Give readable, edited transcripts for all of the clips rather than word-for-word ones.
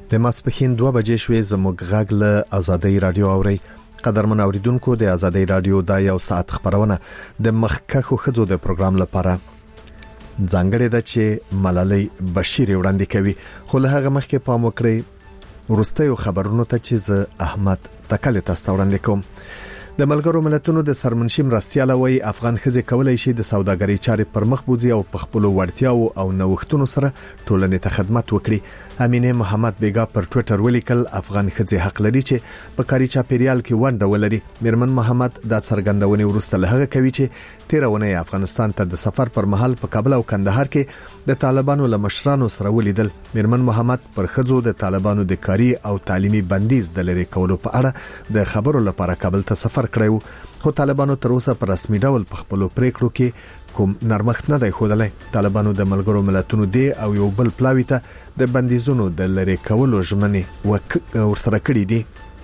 د ماسپښین 2 بجې شوې. زموږ غږ له آزادۍ رادیو اوري. قدرمن اوریدونکو، د آزادۍ رادیو د یو ساعت خبرونه د مخکښو خزو د پروګرام لپاره ځانګړې ده چې ملالۍ بشیر وړاندې کوي. خو له هغه مخکې پام وکړئ ورستیو خبرونو ته چې زه احمد تکل تاسو وړاندې کوم. د ملګرو ملتونو د سرمنشم راستیاله وی افغان ښځې کولای شي د سوداګرۍ چارې پر مخ بوځي او په خپل وړتیاو او نوښتونو سره ټولنې ته خدمت وکړي. امینه محمد بیگا پر ټوئیټر ولیکل افغان ښځې حق لري چې په کاري چاپیریال کې ونډه ولري. میرمن محمد دا څرګندونه ورسته له هغه کوي چې 13 ونې افغانستان ته د سفر پر مهال په کابل او کندهار کې د طالبانو له مشرانو سره ولیدل. میرمن محمد پر ښځو د طالبانو د کاري او تعلیمي بندیز د لری کولو په اړه د خبرو لپاره کابل ته سفر کړو. خو طالبانو تر اوسه په رسمي ډول په خپل پریکړو کې کوم نرمښت نه دی ښودلی. طالبانو د ملګرو ملتونو دی او یو بل پلاوی ته د بندیزونو د لری کولو ژمنې ورسره کړې دي.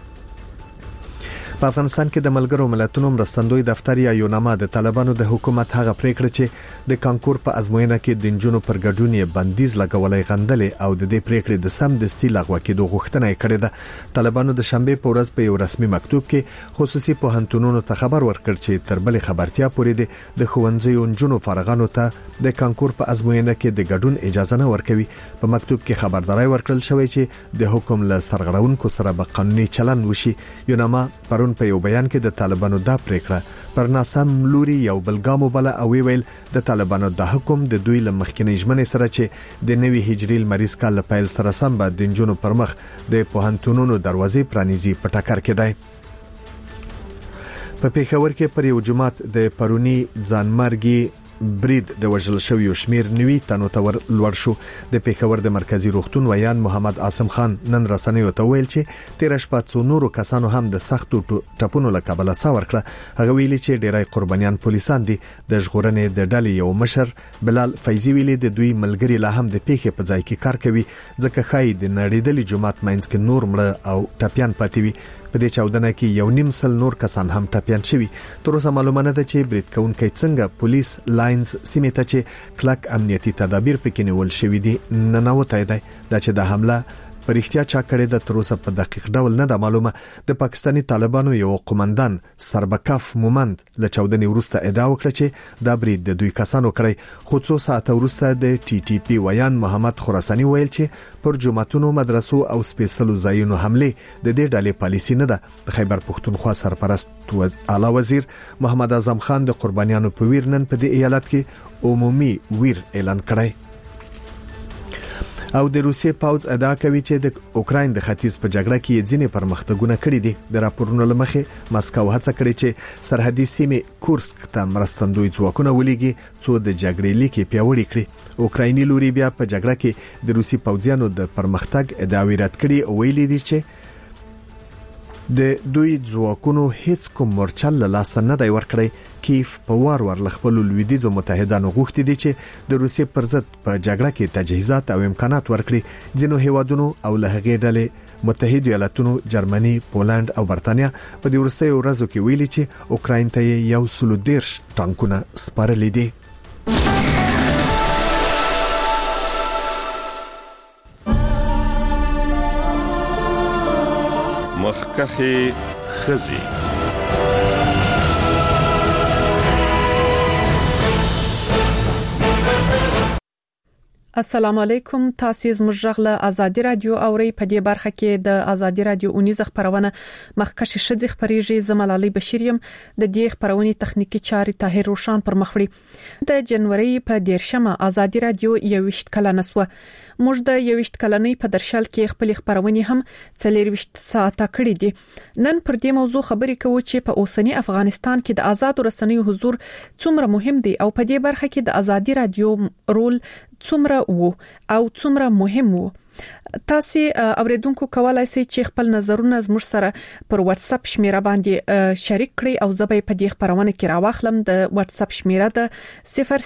په افغانستان کې د ملګرو ملتونو مرستندوی دفتر یا یوناما د طالبانو د حکومت هغه پریکړه چې د کانکور په ازموینه کې د جنونو پر ګډون یې بندیز لګولای غندلې او د دې پریکړې د سم دستي لغوه کېدو غوښتنه یې کړې ده. طالبانو د شنبه په ورځ په یو رسمي مکتوب کې خصوصي پوهنتونونو ته خبر ورکړ چې تر بلې خبرتیا پورې د ښوونځیو جنونو فارغانو ته د کانکور په ازموینه کې د ګډون اجازه نه ورکوي. په مکتوب کې خبرداري ورکړل شوې چې د حکم له سرغړونکو سره به قانوني چلند وشي. یوناما پرون په یو بیان کې د طالبانو دا پریکړه پر ناسم لوري یو بلګامو بل او ویل د طالبانو د حکم د دوی لمخکینی ژمنې سره چې د نوي هجري مریض کال پیل سره سم به د جنونو پر مخ د پوهنتونونو دروازې پرانیزي په ټکر کې دی. په پیښور کې پر یو جمعات د پرونی ځانمرګي برید د وژل شویو شمیر 90 تنو ته لوړ شو. د پیښور د مرکزی روغتون ویان محمد عاصم خان نن رسنیو ته ویل چې 13 شپه څو نورو کسانو هم د سختو ټپونو له کبله سا ورکړه. هغه ویلي چې ډیرای قربانیان پولیسان دي. د ژغورنې د ډلې یو مشر بلال فیضی ویلي د دوی ملګری لا هم د پیښې په ځای کې کار کوي ځکه خای د نړیدلې جماعت ماینځ کې نور مړه او ټپيان پاتې وي. په دې چاودنه کې 1.5 نور کسان هم ټپيان شوي. تر اوسه معلومه نه ده چې برید کوونکي څنګه پولیس لاینز سیمه ته چې کلک امنیتي تدابیر پکې نیول شوی دي ننوتای دی. دا چې د حمله پرېختیا چا کړی د تر اوسه په دقیق ډول نه ده معلومه. د پاکستاني طالبانو یو قومندان سربکاف مومند له چاودنې وروسته ادعا وکړه چې دا برید د دوی کسانو کړی. خو څو ساعت وروسته د ټي ټي پی ویان محمد خراساني ویل چې پر جماعتونو مدرسو او سپیشلو ځایونو حمله د دې ډلې پالیسی نه ده. د خیبر پښتونخوا سرپرست اعلی وزیر محمد اعظم خان د قربانیانو په ویر نن په دې ایالت کې عمومي ویر اعلان کړی. او د روسیې پاوځ ادعا کوي چې د اوکراین د ختیځ په جګړه کې ځینې پرمختګونه کړي دي. د راپورونو لمخې مسکو هڅه کړې چې سرحدي سیمه کورسک ته مرستندوی ځواکونه ولېږي څو د جګړې لیکي پیاوړي کړي. اوکرایني لوري بیا په جګړه کې د روسي پوځیانو د پرمختګ ادعاوې رد کړي او ویلي دي چې د دوی ځواکونو هیڅ کوم مورچل لاس نه دی ورکړی. کیف په وار لخپل لویدیزو متحدانو غوښتي دي چې د روسیې پر ضد په جګړه کې تجهیزات او امکانات ورکړي. ځینو هیوادونو او له هغې ډلې متحده ایالاتونو، جرمني، پولند او برتانیا په دې وروستیو ورځو کې ویلي چې اوکراین ته 110 ټانکونه سپارلي دي. مخکخي خزي السلام علیکم. تاسو زموږ له آزادي رادیو اوري. په دې برخه کې د آزادي رادیو اونیزه خبرونه مخکښ شذ خبريږي. زملالي بشیریم د دې خبرونې تخنیکی چاري طاهر روشان پر مخوري. د جنوري په 13مه آزادي رادیو 21 کلنه سو. موږ د 21 کلنې په درشل کې خپل خبرونه هم 24 ساعته کړې دي. نن پر دې موضوع خبرې کوو چې په اوسنی افغانستان کې د آزاد رسنیو حضور څومره مهم دی او په دې برخه کې د آزادي رادیو رول څومره وو او څومره مهم وو. تاسو اوریدونکو کولای شئ چې خپل نظرونه زموږ سره پر واتس اپ شمیره باندې شریک کړئ او زه به په دې خبرونه کې راوخلم. د واتس اپ شمیره د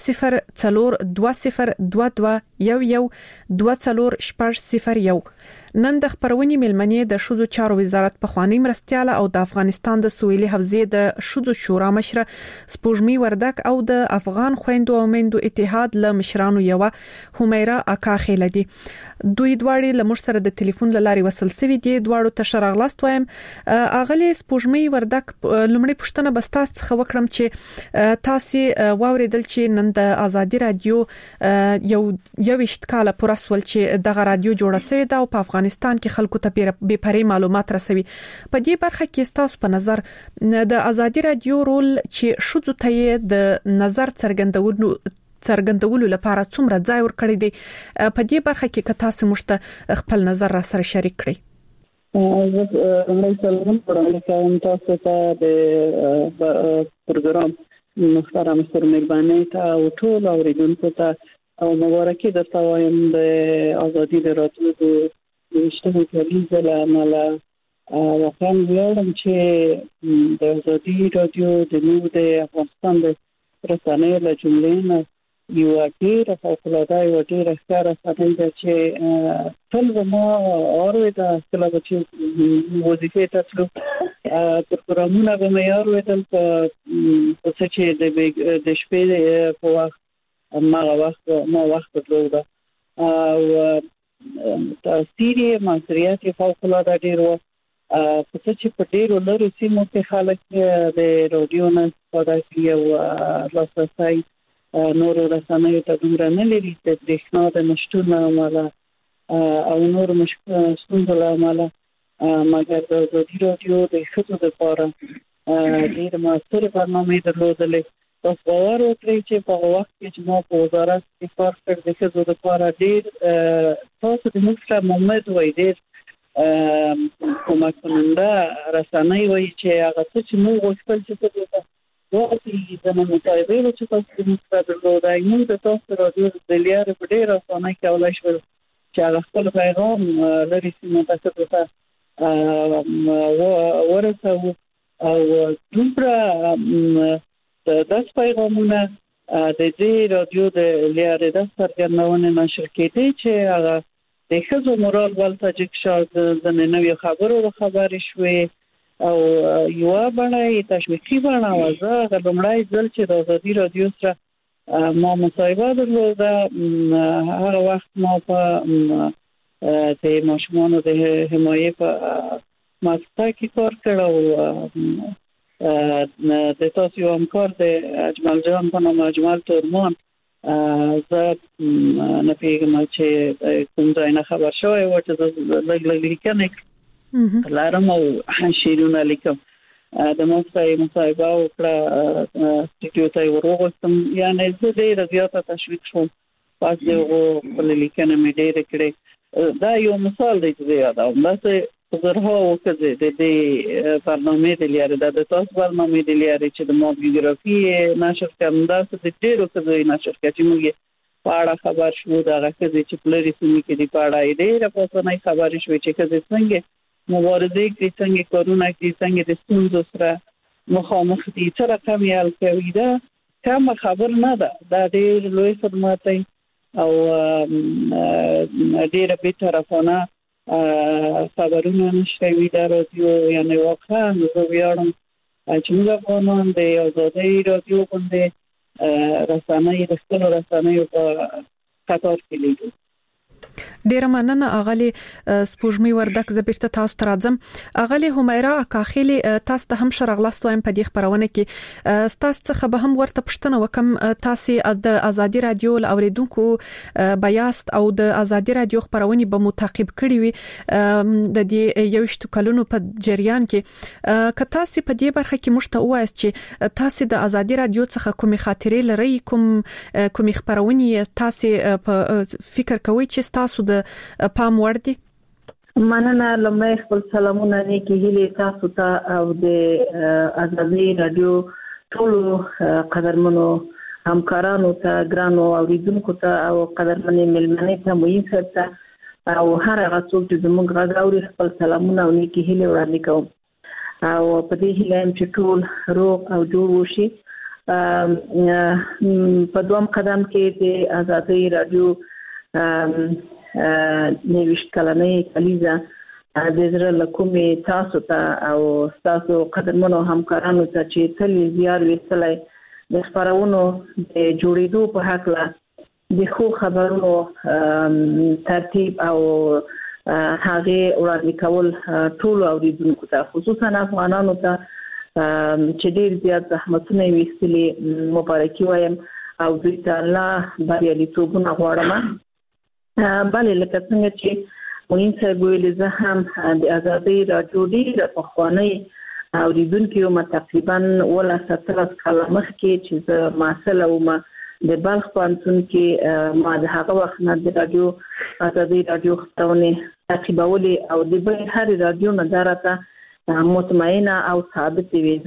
004202211240 نن د خبرونې ملمنې د شذو چارو وزارت په خواني مرستياله او د افغانستان د سویلي حوزې د شذو شورا مشر سپوږمۍ وردک او د افغان خويندو او میندو اتحاد له مشرانو یو همیرا اکا خیلدي دوی دواړي له مشر د ټلیفون لاري وصل سوي دي دواړو ته شرغلاست وایم اغلی سپوږمۍ وردک لمړی پښتنه بستاس څخه وکړم چې تاسو واوریدل چې نن د ازادي رادیو یو وشت کاله پرسول چې دغه رادیو جوړه شوې ده او په افغانستان کې خلکو ته بے پرې معلومات رسوي په دې برخه کې تاسو په نظر د ازادي رادیو رول چې شذو ته د نظر څرګندولو لپاره څومره ځای ورکړی دی په دې برخه کې که تاسو مشته خپل نظر را سره شریک کړئ زه سلام کوم تاسو ته د پروګرام محترم سر مهرباني ته او ټول اوریدونکو ته او مبارکي درته وایم د ازادي رادیو د اشتراکي کلیزه لامل واقعا ویاړم چې د ازادي رادیو د نو د افغانستان د رسنیو له جملې نه یو ډیر فوق‌العاده یو ډیر ښکاره ساتل چې ټول ما اوریدا کله چې وظیفه تاسو پروګرامونه به مې اوریدل په څه چې د شپې په وخت ما وخت درلوده او تاثیر ماسریات فوق‌العاده ډیر و په څه چې په ډیرو لرو سیمو کې خلک د رادیو نه استفاده کوي او لاسرسي نور رسنیو ته دومره نه لري د برېښنا د نشټون عمله او نور ستونزو له امله مګر د ازادي رادیو د ښځو لپاره ډېر موثر برنامې درلودلې تاسو باور وکړئ چې په وخت کې چې ما په وزارت کې کار کړی د ښځو لپاره ډېر تاسو د موږ سره محمد وای ډېر کومک کوونده رسنۍ وای چې هغه څه چې موږ غوښتل چې واقعي د متابعینو چې تاسو د مستقبل نو د تاسو رادیو د لیارې په ډېر اسانه کولای شو چې هغه خپل پیغام لري سیمه تاسو ته ورسوي او دومره د پیغامونه د دې رادیو د لیارې د څرګندونې نشر کېدي چې هغه د ښځو مورال ول تاجک شاو د نوې خبرې شوي او یو باندې تشویقي باندې وازه غوړمړای ځل چې د ازادي رادیو سره ما مصاحبه درلوده هغه وخت ما په د ماشومانو د حمایت په ماستا کې کار کړو د تاسو یو همکار د اجمل جان په نوم اجمل تورمان زه نه پیغام چې کوم ځای نه خبر شوی و چې لګ لیکنه لارم او شیرونه لیکم د موسای مصاحبه او کړه سټیټیو ته ورغوستم یعنی زه ډېر زیاته تشویق شوم پس یو په لیکنه مې ډېر کړې دا یو مثال دی چې یادوم تاسو زرها وکړه د دې برنامه د لیارې د تاسو برنامه د لیارې چې د مو بیوګرافي نشر کوم دا څه ډېر څه نشر کوي چې موږ په اړه خبر شو دا راځي چې پلری سمې کې د پاړای ډېر په څه نه خبرې شوې چې څنګه مبارزه کوي څنګه کارونه کوي څنګه د ستونزو سره مخامخ دي چې رقم یې الکوي دا کوم خبر نه ده دا ډېر لوی خدمت دی او ډېر به طرفانه خبرونه نشوي دا رادیو یعنی واقعا زه ویاړم چې موږ افغانان د ازادي رادیو باندې رسنۍ د خپل رسنیو په خطر کې لیدو ډیر مننه اغلی سپوږمۍ وردک زبرته تاسو ترازم اغلی همیرا اکاخیلی تاسو ته هم شرغلاست وایم په دې خبرونه کې تاسو څخه به هم ورته پښتنه وکم تاسو د ازادي رادیو اوریدونکو بیاست او د ازادي رادیو خبرونه به متعقب کړی وي د دې یوشتو کلونو په جریان کې که تاسو په دې برخه کې مشته وایست چې تاسو د ازادي رادیو څخه کومه خاطرې لري کومه خبرونه تاسو په فکر کوئ چې تاسو د پام وړ دي مننه لمړی خپل سلامونه نیکی هیله تاسو ته او د ازادي رادیو ټول قدرمنو همکارانو ته ګرانو اوریدونکو ته او قدرمنې ملمنې ته مو یې سره او هر هغه څوک چې زموږ غږ اوري خپل سلامونه او نیکی هیله وړاندې کوم او په دې هیله چې ټول روغ او جوړ وشي په دوام قدم کې د ازادي رادیو نوښت کلنۍ کلیزه د زړه لکومې تاسو ته او تاسو قدرمنو همکارانو ته چې تل زیار وستلای د خبرونو د جوړېدو په حق لا د خو خبرونو ترتیب او هغه وړاندې کول ټول اوریدونکو ته خصوصا افغانانو ته چې ډېر زیات زحمتونه وستلي مبارکي وایم او دوی ته الله بریالیتوبونه غواړم بلې لکه څنګه چې وین صاحب ویل زه هم د ازادي رادیو ډیره پخوانی اوریدونکو ما تقریبا ولا 17 کال مخکې چې زه ماسله وم د بلخ پانتون کې ما د هغه وخت نه د رادیو ازادي رادیو خبرونه تعقیبولې او د بل هر رادیو نظارته مطمئنه او ثابت وي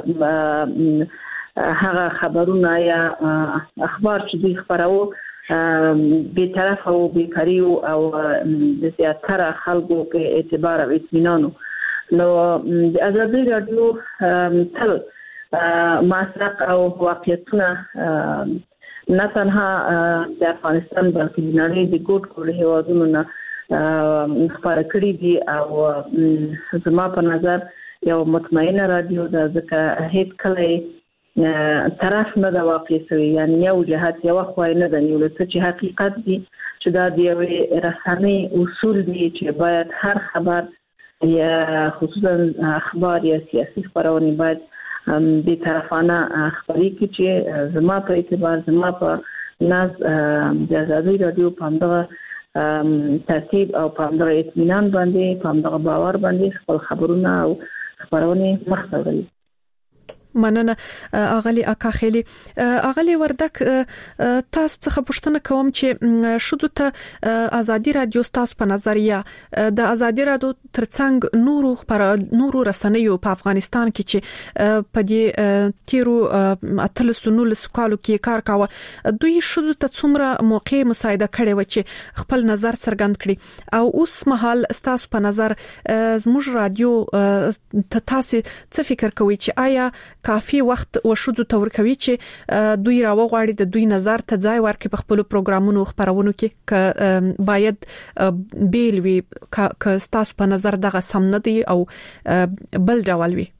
ځکه هغه خبرونه یا اخبار چې دوی خبرو به طرف او بیکاری او د زیاتره خلکو په اعتبار او اطمینان نو د ازادي رادیو تل ماسرق او واقعیتونه نه تنها د افغانستان بلکې د نړۍ د ګوټ هیوادونو نه خبره کړې دي او زما په نظر یو مطمئنه رادیو ده ځکه هیڅ کله طرف نه دا واقع شوی یعنی یو جهات یو خوای نه د نیول چې حقیقت دي چې دا د رسنۍ اصول دي چې باید هر خبر یا خصوصا اخبار یا سیاسي خبرونه باید د طرفانه خبري کې چې زما په اعتبار زما په ناز د ازادي رادیو په همدغه ترتیب او په همدغه اطمینان باندې په همدغه باور باندې خپل خبرونه او خبرونه مخته مننه اغلی اکاخلی اغلی وردک تاسو څخه پوښتنه کوم چې شودو ته ازادي رادیو تاسو په نظریه د ازادي رادیو ترڅنګ نورو رسنیو په افغانستان کې چې په دې تیرو اتلسونو کالو کې کار کاوه دوی شودو ته څومره موقع مساعده کړي و چې خپل نظر څرګند کړي او اوس مهال تاسو په نظر زموږ رادیو تاسو څه فکر کوئ چې آیا کافي وخت وشودو تور کوي چې دوی راوغواړي د دوی نظر ته ځای ورکړي په خپل پروګرامونو خبرونو کې ک باید بیل وی ک تاسو په نظر دغه سم نه دی او بل ډول وي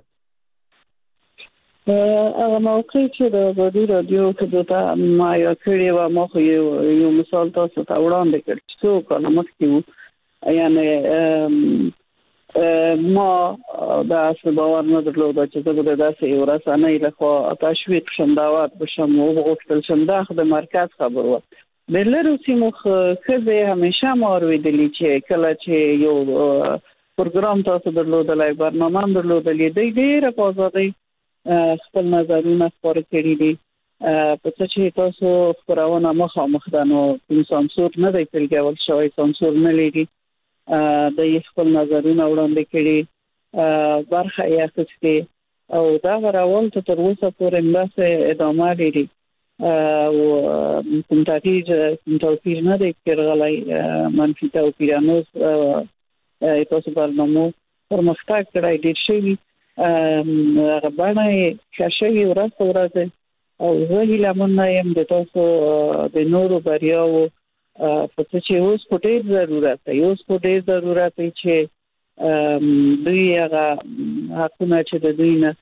هغه موقع چې د ازادي رادیو ته د ما یو کړی و ما خو یو مثال تاسو ته وړاندې کړ چې څو کله مخکې یعنی ما دا اصل باور نه درلود چې زه به داسې یو رسنۍ لخوا تشویق شم دعوت بشم او وغوښتل شم د مرکز خبر و د لرو سیمو خزه همیشه ما اوریدلی چې کله چې یو پروګرام تاسو درلودلای برنامه درلودلې د ډیره په ازادي خپل نظرونه خبرې کړې دي په څه چې تاسو خبرونه مخامخ دنو سانسور نه دی پیلګول شوی سانسور نه لري د خپل نظرونه وړاندې کړي برخه یې اخیستې او دا راول ته تر اوسه پورې ملاسه ادامه لري او کوم توفیر نه دی کېږي منفي توفیرانوس تاسو برنامه پرمختګ کړی ډیر شوی غبانه ښه ورځ او زه هیله یم د تاسو د نورو بریاو په چې اوس په ډېر ضرورت دی چې دوی هغه حقونه چې د دوی نه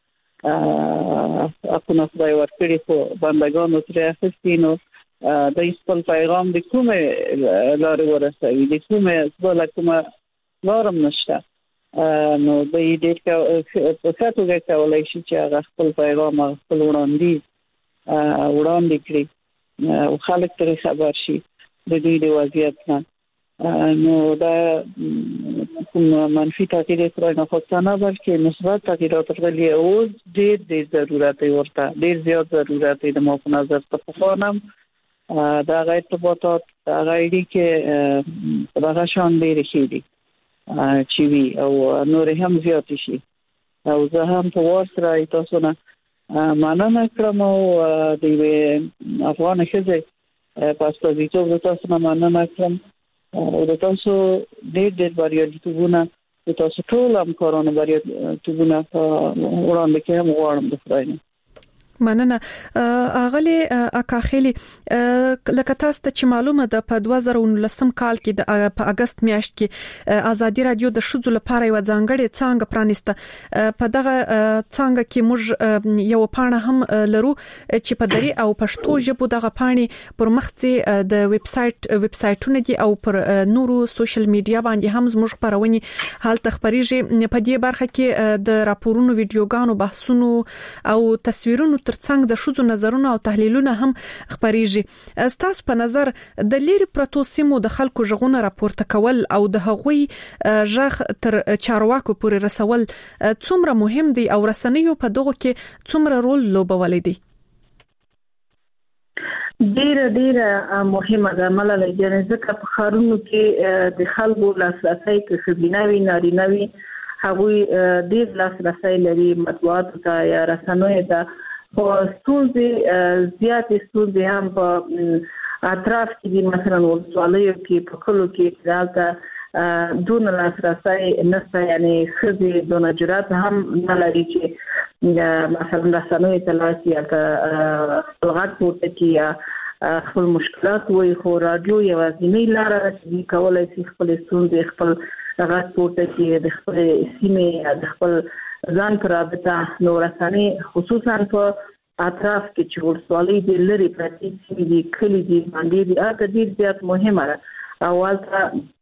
حقونه خدای ورکړي خو بندګانو ترې اخیستي نو د خپل پیغام د کومه لارې ورسوي د کومه لارم نشته نو د دې په څه کولای شي چې هغه خپل پیغام خپل وړاندې کړي او خلک ترې خبر شي د دې د وضعیت نه نو دا کوم منفي تغییرات نه خوښنه بلکې مثبت تغییرات راغلي او ډېر ضرورت ورته ډېر زیات ضرورت د مو په نظر ته خونم دا غیر ارتباطات دا غیري کې دا شان ډېر شي دي چې وی او نور هم زیات شي او زه هم په ورسره تاسو نه مننه کوم او د افغان خزه پاسپورتیتوب د تاسو نه مننه کوم او د تاسو ډېر بریالیتوبونه د تاسو ټول همکارانو بریالیتوبونه وړاندې کوم غواړم د خدای نه مننه اغلی اکاخلی لکه تاسو ته چې معلومه ده په 2019 کال کې په اگست میاشت کې ازادي رادیو د شذو لپاره یو ځانګړې څنګه پرانیسته په دغه څنګه کې موږ یو پاڼه هم لرو چې په دری او پښتو ژبه دغه پاڼې پر مخڅې د ویب سایټونو دي او پر نورو سوشل میډیا باندې هم زموږ خبرونه حالت خبريږي په دې برخه کې د راپورونو ویډیوګانو بحثونو او تصویرونو ترڅنګ د شذو نظرونه او تحلیلونه هم خبريږي. ستاسو په نظر د لیری پروتو سیمو د خلکو ژغونه راپورته کول او د هغوی ژغ تر چارواکو پورې رسول څومره مهم دي او رسنیو په دغه کې څومره رول لوبولای دي؟ ډیر مهمه ده ملاله جنې ځکه په خارونو کې د خلکو لاسرسي کې خبريناوي ناریناوي هغوی ډیر لاسرسي لري مطبوعات ته یا رسنیو ته خو ستونزې زیاتې ستونزې هم په اطراف کې دي مثلا ولسوالیو کې په کلو کې راځي دون لاسرسي نشته یعنی خزي دون جرات هم نه لري چې مثلا رسنیو ته لاسي یا لغات پورته کیه خپل مشکلات وي خو رادیو یوازینی لار ده چې کولای شي خپل ستونزې خپل غږ پورته کړي د خپل سیمې د خپل ځان پر رابطه نو رسنۍ خصوصا په اطراف کې چې ورسوالي د لری پرتی سیمې دي کلی دي باندې دي اته ډیر زیات مهمه ده اول ته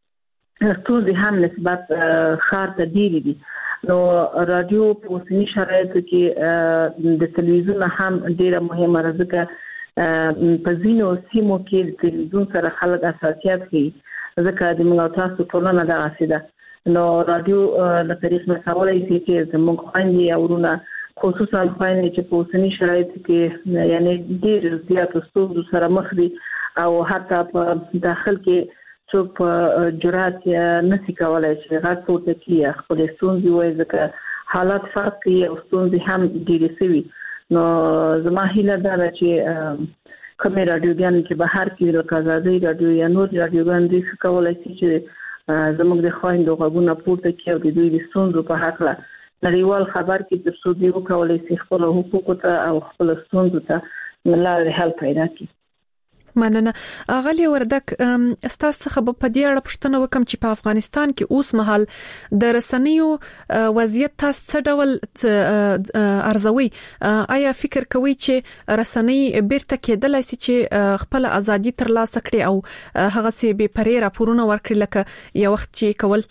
ستونزې هم نسبت خار ته دي نو رادیو په اوسني شرایطو کې د تلویزیون هم ډیره مهمه ده ځکه په ځینو سیمو کې د تلویزیون سره خلک اساسيات کوي ځکه د موږ تاسو ټولنه د اسیده نو رادیو د طریق نه کولای شي چې زموږ خويندې او ورونه خصوصا خويندې چې په اوسني شرایطو کې یعنی ډیر زیات ستونزو سره مخ دي او حتی په داخل کې څوک جرأت نشي کولای چې غږ پورته کړي خپل ستونزې وایي ځکه حالات فرق کوي او ستونزې هم ډېرې سوي نو زما هیله ده چې کومې رادیوګان چې بهر کې لکه آزادي رادیو یا نور رادیوګان دې کولای شي چې زموږ د خويندو غږونه پورته کړي او د دوی د ستونزو په حق له نړیوال خبر کې د سودي وکولای شي خپل حقوق ته او خپل ستونزو ته لاره حل پیدا کړي. مننه اغلی وردک استاد څخه په دې اړه پوښتنه وکم چې په افغانستان کې اوس مهال د رسنیو وضعیت تاسو څه ډول ارزوي آیا فکر کوي چې رسنۍ بیرته کېدلای شي چې خپل ازادي ترلاسه کړي او هغه سي به پرې راپورونه ورکړي لکه یو وخت چې کول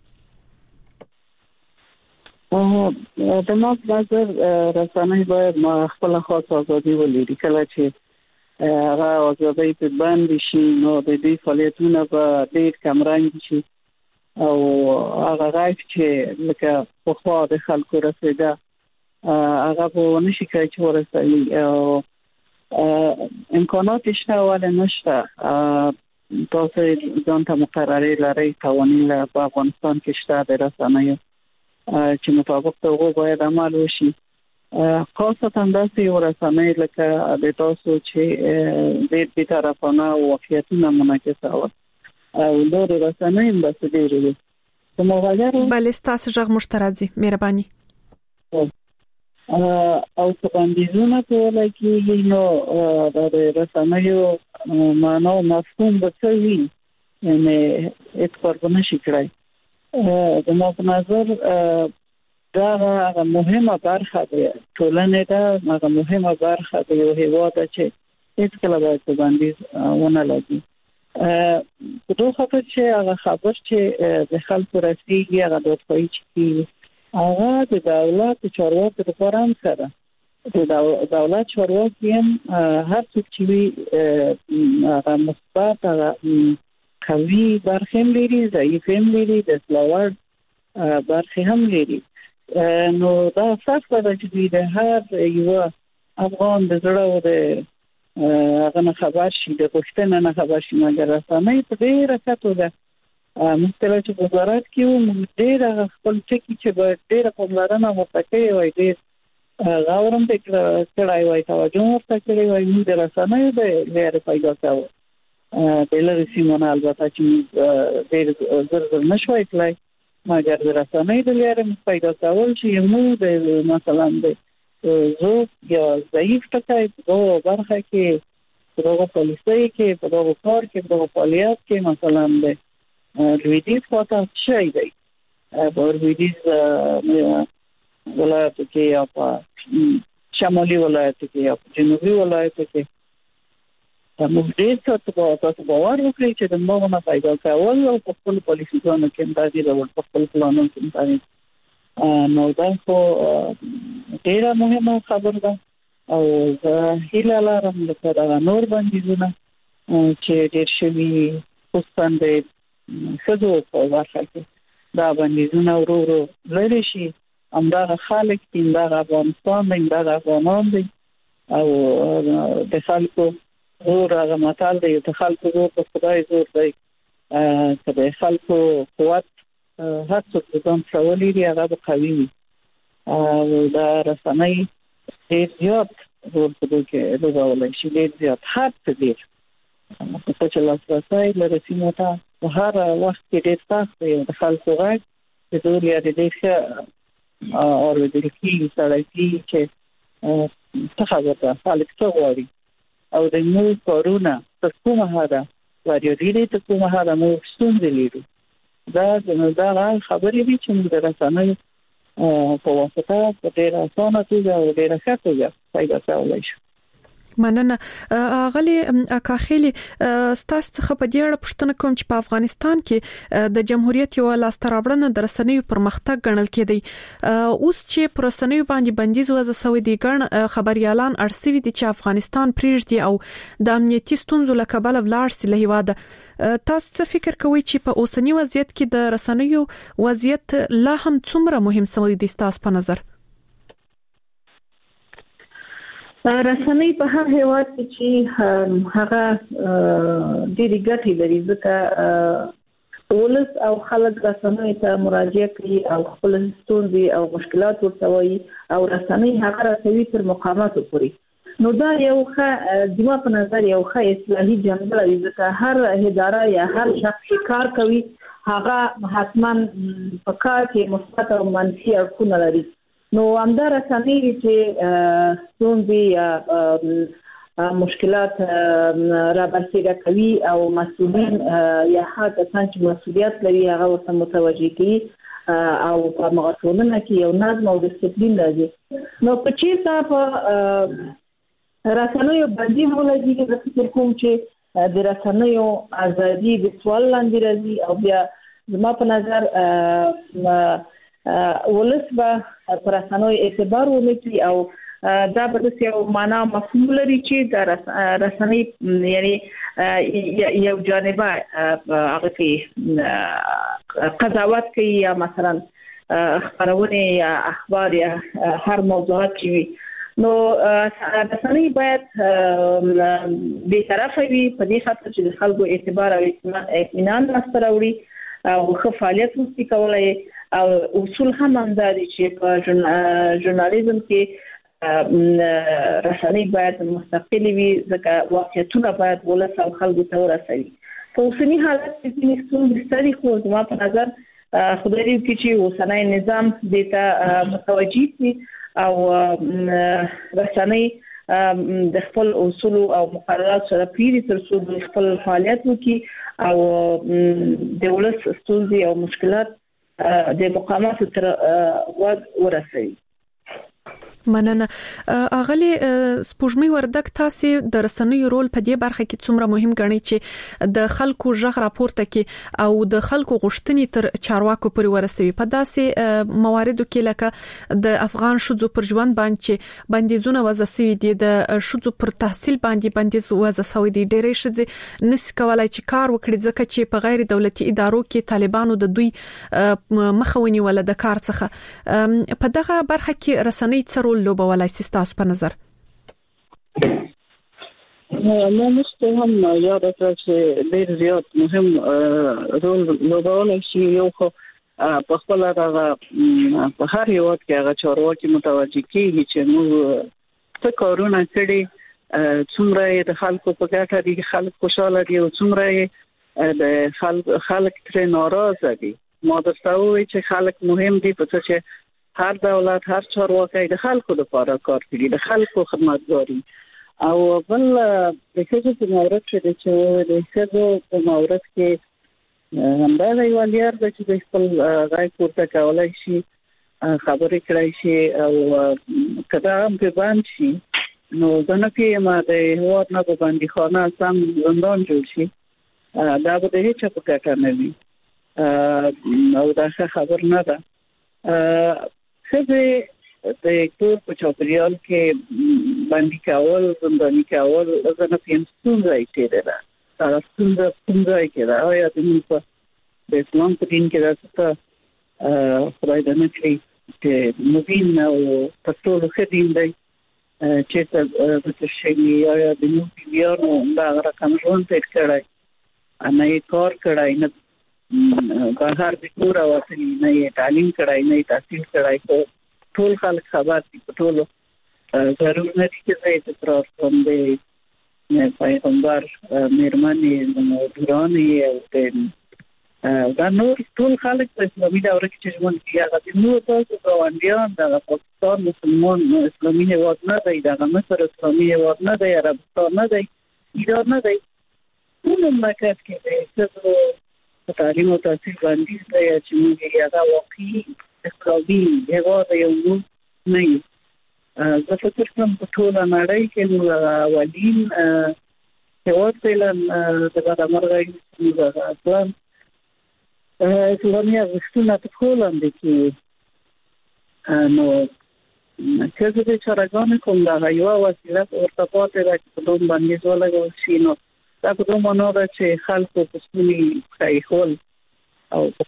د ما نظر رسنۍ باید خپل خاصه ازادي ولري کله چې هغه ازادي په باندې شي نو د دې فعالیتونه په ډېر کمرنګ شي او هغه راځي چې لکه په خوا د خلکو رسیدا هغه په ونشي کوي چې ورسېږي او امکانات شته ولا نشته تاسو ځان ته مقررې لري قوانين په افغانستان کې شته د رسنیو چې مطابق ته باید عمل وشي خاصه داسې ورسنۍ لکه د تاسو چې د دې طرفانه واقعیتونه منعکس او نور رسنۍ هم داسې ډېرې کومه بل تاسو ژغ مشترکي مهرباني او څه باندېونه کولای کېږي نو د رسنیو معنا او مفهوم به څه وي یعنی اکثر نشي کړای د ما په نظر دا هغه مهمه برخه ده ټولنې دا هغه مهمه برخه ده یو هیواد چې هیڅ کله باید باندې ونه لګي په دوه خاطر چې هغه خبر چې د خلکو رسیدي هغه د توګه چې هغه د دولت چارواکو لپاره هم سره د دولت چارواکي هم هر څه چې هغه مثبت هغه قوي برخه هم لري ضعیف هم لري د سلاوړ برخه هم لري نو دا سخت ده چې د هر یو افغان د زړه او د هغه خبر شي د پښتنه نه خبر شي مګر رسنۍ په ډیره کتو ده مختلف وزارت کې موږ ډیره خپل ټکی چې ډیره پاملرنه ورته وي ډیر غوړم د کړای وای توجه ورته کړی وای موږ د رسنۍ د لارې پیدا کاوه د لارې سیمونه البته چې ډیر زر نشوي کړای مګر د رسنۍ د لارې پیدا کول چې موږ د مثلا د زه یا ضعیف ټکی په برخه کې په پالیسي کې په کار کې په فعالیت کې مثلا د لویدیز خواته شي دی په لویدیز ولایت کې یا په شمالي ولایت کې یا په جنوبي ولایت کې موږ دې څه تاسو باور وکړئ چې د موږ نه پیدا کول او په خپل پالیسي ځانو کې اندازې ډول په خپل پلانونو کې اندازې نو دا خو ډیره مهمه خبره ده او هیله لرم چې دا نور بندیزونه چې ډیر شوي خصوصا د ښځو په برخه کې دا بندیزونه ورو لري شي همدغه خلک د افغانستان د افغانان دي او د خلکو زور هغه متل دی د خلکو زور په خدای زور دی چې د خلکو قوت هر څه د ځان څولې دی هغه قوي وي او دا رسنۍ ډېر زیات زور په دې کې لوبولای شي ډېر زیات هر څه دی په چې لاسرسي لري ته په هر وخت کې ډېر سخت دی د خلکو غږ د دور یا د دې ښه او د دې سړی چې څه خبره خلک څه غواړي او د نوو کارونه تر کومه حده ورېدلې تر کومه حده مو ستونزې لري دا خبرې دي چې موږ د رسنیو په واسطه په ډېر اسانه توګه او ډېر ښه توګه پیدا کولای شو. مننه غلي اکاخيلي ستاسو څخه په دې اړه پوښتنه کوم چې په افغانستان کې د جمهوریت یو لاستراوړنه د رسنیو پرمختګ ګڼل کېدی اوس چې پر رسنیو باندې بندیز وځي سوي دي ګڼ خبريالان ارسوي دي چې افغانستان پریږدي او د امنیتي ستونزو لکبل ولار سي له هواده تاسو څه فکر کوئ چې په اوسنی وضعیت کې د رسنیو وضعیت لا هم څومره مهم سوي دي تاسو په نظر؟ رسنۍ په هر هیواد کې چې هغه ډېری ګټې لري ځکه ولس او خلک رسنۍ ته مراجعه کوي او خپل ستونزې او مشکلات ورته وایي او رسنۍ هغه رسوي تر مقاماتو پورې نو دا یو ښه زما په نظر یو ښه اصلاحي جنبه لري ځکه هر اداره یا هر شخص چې کار کوي هغه حتما په کار کې مثبت او منفي اړخونه لري نو همدا رسنۍ چې ستونزې یا مشکلات را برسېره کوي او مسؤلین یا هغه کسان چې مسؤلیت لري هغه ورته متوجه کوي او په مغاټولنه کې یو نظم او ډیسپلین راځي نو په چیرته په رسنیو باندې ولګي د فکر کوم چې د رسنیو ازادي د سوال لاندې راځي او بیا زما په نظر ولس به پر رسنیو اعتبار ونکړي او دا به یو معنا مفهوم لري چې د رسنۍ یعنی یو جانبه هغه کې قضاوت کوي یا مثلا خبرونه یا اخبار یا هر موضوعات چې وي نو رسنۍ باید بی‌طرفه وي په دې خاطر چې د خلکو اعتبار او اطمینان لاسته راوړي او ښه فعالیت وکړي کولای او اصول هم انداري چې په ژورنالیزم کې رسنۍ باید مستقلې وي ځکه واقعیتونه باید ولس او خلکو ته ورسوي په اوسني حالت کې چې ستونزې ستري خو زما په نظر خدای دې وکړي چې اوسنی نظام دې ته متوجه شي او رسنۍ د خپل اصول او مقررات سره پیری تر څو د خپل فعالیت وکړي او د ولس ستونزې او مشکلات د مقامات تر ورسوي. مننه اغلی سپوږمۍ وردک تاسو د رسنیو رول په دې برخه کې څومره مهم ګڼئ چې د خلکو ژغ راپورته کې او د خلکو غوښتنې تر چارواکو پورې ورسوي په داسې مواردو کې لکه د افغان شذو پر ژوند باندې بندیزونه وځسوي دي د شذو پر تحصیل باندې بندیز وځسوي دي ډېرې شذې نس کولای چې کار وکړي ځکه چې په غیر دولتي ادارو کې طالبانو د دوی مخاوني ول د کار څخه په دغه برخه کې رسنۍ څه لوبولای سي تاسو په نظر؟ نو مست هم یاد کړئ چې ډېر زیات مهم رول لوبولای شي یو خو په خپل هغه په هر یو وخت کې هغه چارواکي متوجه کیږي چې موږ څه کارونه کړي څومره د خلکو په ګټه دي خلک خوشاله دي او څومره د خلک تر ناراضه دي ما درته وایي چې خلک مهم دي په څه چې هر دولت هر چارواکي د خلکو لپاره کار کوي د خلکو خدمتګاري او بل د ښځو په مورد کې د ښځو په مورد کې همدا یو لیار د چې خپل غږ پورته کولای شي خبرې کړای شي او کله هم په باندې شي نو ځنه کې ما د هواد نه باندې خانه سم زندان جوړ شي دا به د هیڅ په ګټه نه وي او دا خبر نه ده څه د ټول په چاپریال کې باندې کول زنداني کول ځنه په ستونزه کې ده دا ستونزه کې ده او یا د اسلام په دین کې دا څه خدای دې نکړي چې مبین او پښتو خدین دی چې د شي یا د نو بیانو دا رقم ژوند تیر کړای نه کار کړای نه بهر د کور واسي نه تعلیم کړای نه تحصیل کړای ټول خلک خبر دي ټول ضرور نه دي چې زه تر کوم دی نه پیغمبر مېرمنې نو دورانې او دا نور ټول خلک په اسلامي دوره کې چې ژوند کوي هغه د نور تاسو ګاونډیان د پاکستان مسلمان اسلامي هیواد نه دی د مصر اسلامي هیواد نه دی عربستان نه دی ایران نه دی ټول مملکت کې د تعلیم او تحصیل باندې چې موږ یې دا واقعي اقتصادي هیواد یو نه یو زه فکر کوم په ټول نړۍ کې نو اولین هیواد فعلا د مرغۍ اصلا اسلامي غوښتنه په هولند کې نو چې د چارګان کوم دا یو وسیله ورته پاتې ده چې په دوم باندې ولګول شي نو دا په دوم نه ده چې خلکو په سپینی خایخول او په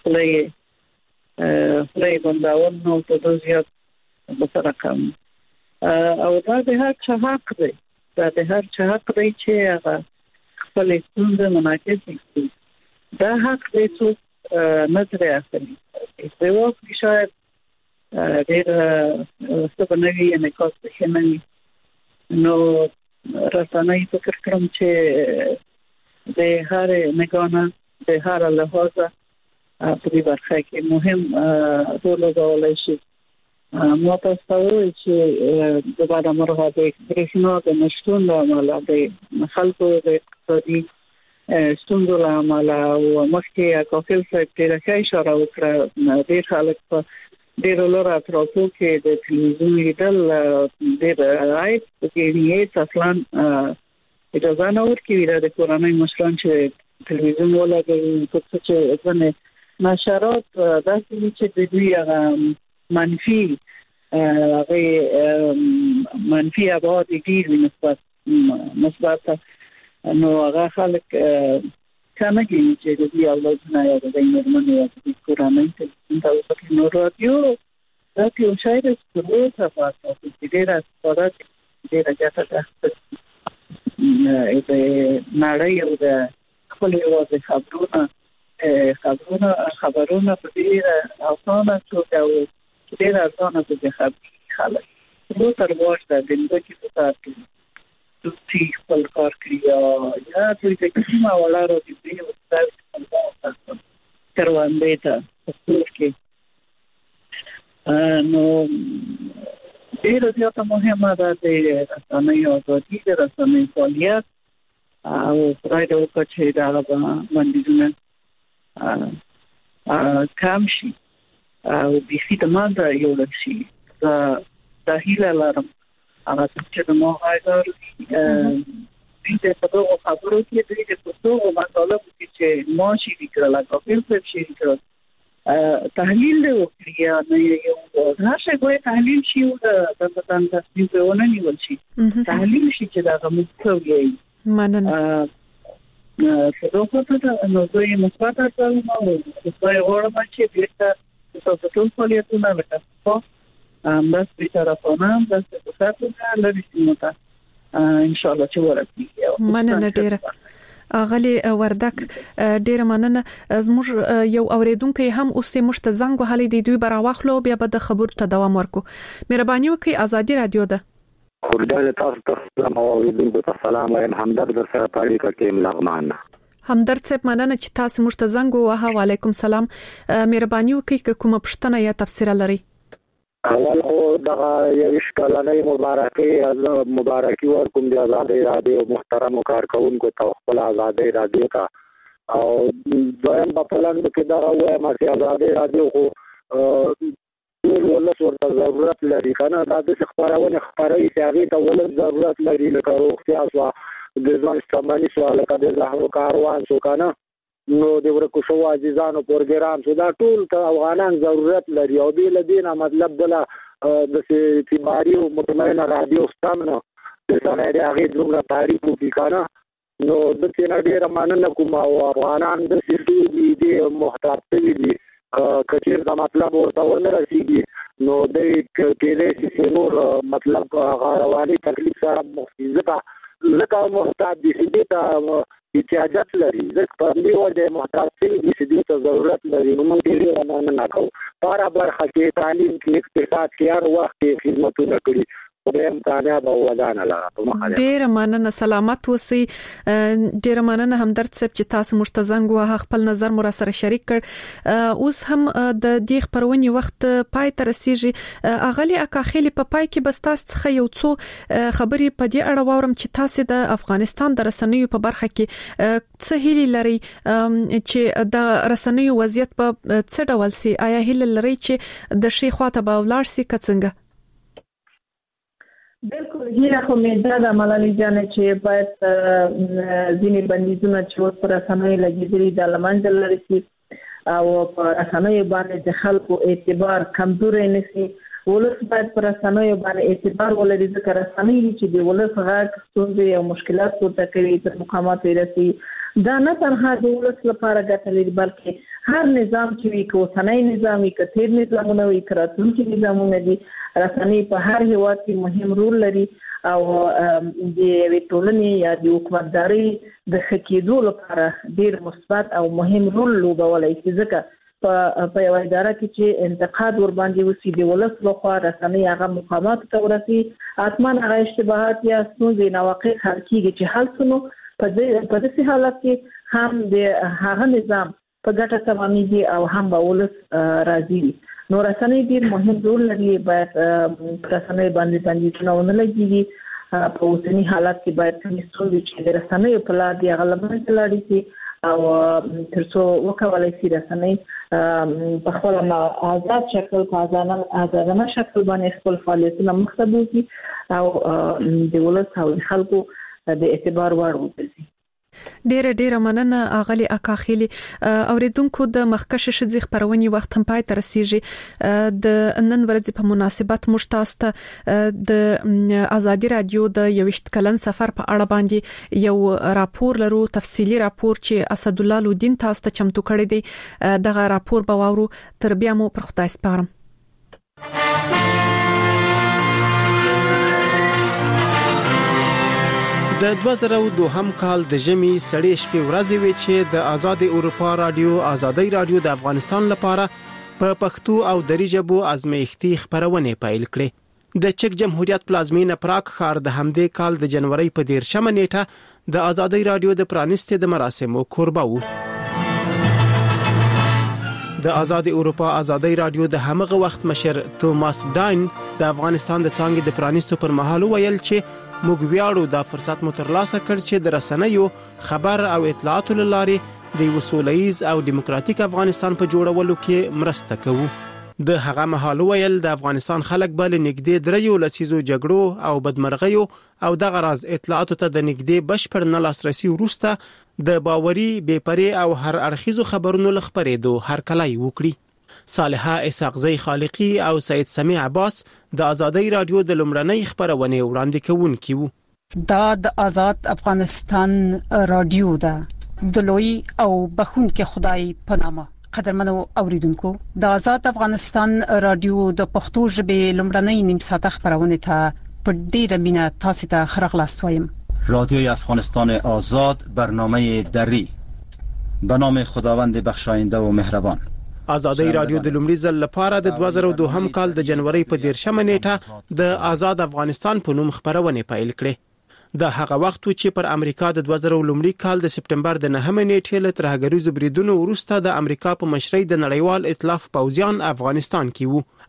خلای بنداون نو ته د زیات بسره کم او دا د هر چا حق دی دا د هر چا حق دی چې هغه خپل ستونزې منعکس کړي دا حق دی چې نظر اخلي په وخت کې شاید ډېر څه بنوي نه کوس څه نه نو رسنۍ فکر کوم چې د هر نگانه د هر لحاظه په دې برخه کې مهم رول لوبولی شي مو تاسو ته چې د بعد مرغه د برېښنا د نشټون له امله د خلکو د اقتصادي ستونزو له امله او مخکې کافل صاحب ډېر ښه اشاره وکړه ډېر خلک په ډېرو لورو اطرافو کې د تلویزیون لیدل ډېر عاید کې اصلا اجازه نه ورکوي د کورنۍ مشران چې تلویزیون ولګوي چې ځنې نشرات داسې چې د دوی منفي ابعاد ډېر مثبت نو هغه خلک کمه کوي چې د دې اولادونه یا د مېرمنې یا د کورنۍ ته نو رادیو دا یو شی د څه پاتې چې ډېر استفاده ډېر ګټه ده نړۍ او د خپل هېواد خبرونه په ډېر اسانه توګه او ډېر اسانه توګه خلک نو تر وخته د دې په تاسو چې خپل کار کوي یا دوی ته کومه ولاره دي په تاسو کروندې ته کې نو ډېر زیاته مهمه ده د رسنۍ ازادي د رسنۍ فعالیت او پرایډ او کچې دا باندې کم شي او د سیمه یو لشي دا هیله لرم هغه چې نو هايدار دې په توګه خبرو کې دې په توګه مطالب چې ماشي وکړه کافي څه شي وکړه تحلیل وکړي نه یو هغه کوی تحلیل شي او د پتان تصمیم په ونه نیول شي تحلیل شي چې دا مستوي مننه په دوه څه نو دوی مثبت اړخونه او دوی غوړم چې بیرته تاسو ټول فعالیتونه وکړو بس بیچارهونه بس تاسو ته لري سیمه ان شاء الله چې ورته مننه ډیره غلي وردک ډیره مننه زموږ یو اوریدونکو هم اوسې مشت زنګ وهلې دی دوی براواخلو بیا به د خبرو ته دوام ورکو مهرباني وکړئ ازادي رادیو ده خورجان تاسو ته سلام او اوریدونکو ته سلام وایم همدرد سره تاریخ کې لغمان همدرد صاحب مننه چې تاسو مشت زنګ وهه وعلیکم سلام مهرباني وکړئ کومه پښتنه یا تفسیر لري اول خو دغه یو شکلنې مبارکي ورکوم د آزادۍ رادیو محترم کارکونکو ته خپل آزادۍ رادیو ته او دویم په پلان کې دا وایم چې آزادۍ رادیو خو ولس ورته ضرورت لري کنه دا د خبرونه خبري چې هغه ته ولس ضرورت لري لکه روغتیا او د ځوان شتمنۍ سوال کده زهرو کاروان شو کنه نو د ورکو شو عزیزانو پروګرام شو دا ټول ته افغانان ضرورت لري او د لدینه مطلب بل د اعتباري او مطمئنه رادیو ستامنه د سره هغه څنګه تاریخ وکړي کنه نو د څنګه ډیر مننه کوم او افغانان د سړي دي محتاط دي کچیر دا مطلب ورته ونه رسیږي نو د کېدې چې نور مطلب غارواني تکلیف سره مخفیزه لکه محتاط دي چې ته احتیاجات لري ځکه په دې وجه محتاط دي چې ته ضرورت لري نو موږ دې نه کوو برابر حقیقت تعلیم کې اقتصاد کې هر وخت خدمتونه کړی ډېر کامیاب او ودانه لاره په مخه ډېر مننه سلامت اوسئ ډېر مننه همدرد صاحب چې تاسو مشتزنګ وه خپل نظر مو را سره شریک کړ اوس هم د دې خبرونې وخت پای ته رسیږي اغلی اکاخیلی په پای کې بس تاسو څخه یو څو خبرې په دې اړه واورم چې تاسو د افغانستان د رسنیو په برخه کې څه هیله لري چې د رسنیو وضعیت په څه ډول سي آیا هیله لري چې د شي خواته به ولاړ سي کڅنګ بالکل هیله خو مې دا ملالي جان چې باید ځینې بندیزونه چې اوس پر رسنیو لګېدلي د لمنځه لري شي او پر رسنیو باندې د خلکو اعتبار کمزوري نه شي ولس باید پر رسنیو باندې اعتبار ولري ځکه رسنۍ چې د ولس غږ ستونزې او مشکلات پورته کوي تر مقامات رسي دا نه تنها د ولس لپاره ګټه لري بلکې هر نظام چې وي کوڅنۍ نظامي کثیر نظامونه وي کراتونکي نظامونه دي رسنۍ په هر هیواد کې مهم رول لري او د ټولنې یا د حکومتداري د خکېدو لپاره ډېر مثبت او مهم رول لوبولای شي ځکه په یو اداره کې چې انتقاد ور باندې وسی دی ولس لخوا رسنۍ هغه مقامات ته ورسي اتمن هغه اشتباهات یا ستونزې نواقص حل کیږي چې حل شنو په دې حالت کې هم د هغه نظام په ګټه تمامېږي او هم به ولس راضي نو رسنۍ ډېر مهم رول لري باید رسنۍ باندې ونه لګيږي په اوسني حالت کې باید څنګه چې د رسنۍ په لار دی غلبه تلاړي شي او ترڅو وکولای شي رسنۍ په خپل آزاد شکل آزادانه شکل باندې خپل فعالیتونه مخته بوځي او د ولس او خلکو د اعتبار وړ وګرځي ډېر مننه اغلی اکاخیلی اوریدونکو د مخکش شذ خبرونې وخت هم پای ته رسیږي د نن ورځې په مناسبت مشتاسته د آزادي رادیو د 21 کلن سفر په اړه باندې یو راپور لرو تفصیلی راپور چې اسد الله لودین تاسو ته چمتو کړی دی دغه راپور به واورو تر بیا مو پر خدای سپارم د 2002 کال د ژمي سړې شپې ورځې وې چې د آزاد اروپا رادیو آزادۍ رادیو د افغانستان لپاره په پښتو او دری ژبو ازمایښتي خبرونه پیل کړې د چک جمهوریت پلازمینه پراګ ښار د همدې کال د جنوري په 13 نیټه د آزادۍ رادیو د پرانیستې د مراسمو کوربه و د آزاد اروپا آزادۍ رادیو د همغه وخت مشر توماس ډاین د افغانستان د څنګه د پرانیستو پر مهال ویل چې موږ ویاړو دا فرصت مو ترلاسه کړ چې د رسنیو خبر او اطلاعاتو لارې د وسولهییز او دیموکراتیک افغانستان په جوړولو کې مرسته کوو د هغه مهال ویل د افغانستان خلک بل نږدې دریو لسیزو جګړو او بدمرغیو او د غراز اطلاعاتو ته د نږدې بشپړ نه لاسرسي وروسته د باوري بېپرې او هر اړخیزو خبرونو لخبرېدو هرکلی وکړي صالحه اسحاقزی خالقی او سید سمیع عباس د آزادۍ رادیو د لومړنۍ خبرونه وړاندې کوونکي وو دا د آزاد افغانستان رادیو ده د لوی او بخونکي خدای په نامه قدرمنو اوریدونکو د آزاد افغانستان رادیو د پښتو ژبې لومړنۍ نیم ساعته خبرونه ته په ډیره مینه تاسو ته خراغلاست وایم رادیوی افغانستان آزاد برنامه دری به نام خداوند بخشاینده و مهربان آزادۍ رادیو د لومړي ځل لپاره د 2002 کال د جنوري په 13 نیټه د آزاد افغانستان په نوم خبرونه پیل کړې د هغه وخت چې پر امریکا د 2000 کال د سپټمبر د 9 نیټې له ترهګریزو بریدونو وروسته د امریکا په مشرۍ د نړیوال ائتلاف پوځیان افغانستان کې وو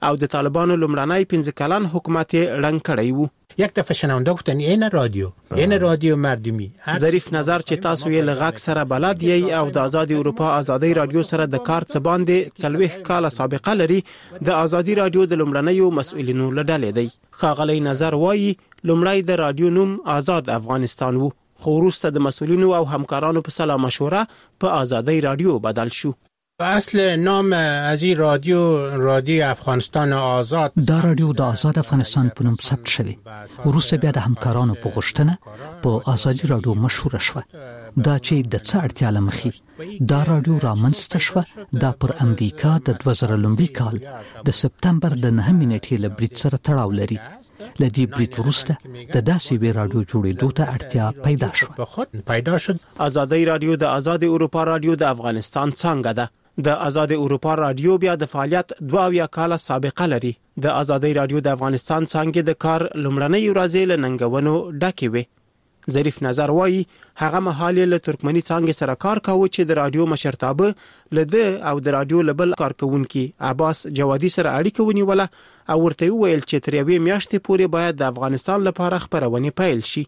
او د طالبانو لومړنی 15 کلن حکومت رنګ کړی وو. یک دفعه شنونده گفتن این رادیو مردمی. ظریف نظر چې تاسو یې لغاک سره بلد یې او د آزادي اروپا آزادي رادیو سره د کار څه باندې 40 کال سابقه لري، د آزادي رادیو د لومړنیو مسؤلینو لډلې دی. ښاغلی نظر وایي لومړی د رادیو نوم آزاد افغانستان وو، خو وروسته د مسؤلینو او همکارانو په سلا مشوره په آزادي رادیو بدل شو. اصل نام از این رادیو افغانستان آزاد، دا رادیو د آزاد افغانستان په نوم ثبت شوی. وروسته بیا د همکارانو په غوښتنه په آزادي رادیو مشهور شوه. دا چې د څه اړتیا لمخې دا رادیو رامنځته شوه، دا پر امریکا د 2000 کال د سپتمبر د 9 نیټې له برید سره تړاو لري. لدی برید وروسته د داسې وی رادیو جوړېدو ته اړتیا پیدا شد. آزادي رادیو د آزاد اروپا رادیو د افغانستان څنګه ده. د آزاد اروپا رادیو بیا د فعالیت 22 کال سابقه لري. د آزادي رادیو د افغانستان څنګه د کار لومړنۍ ورځې له ننګونو ډکې وي. ظریف نظر وایي هغه مهال له ترکمنی څنګه سره کار کاوه چې د رادیو مشرتابه لده او د رادیو لبل کارکونکو عباس جوادي سره اړیکه ونیوله او ورته ویل چې تر یوې میاشتې پورې باید د افغانستان لپاره خبرونه پیل شي.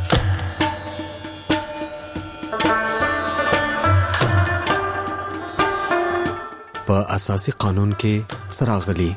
په اساسي قانون کې سراغلي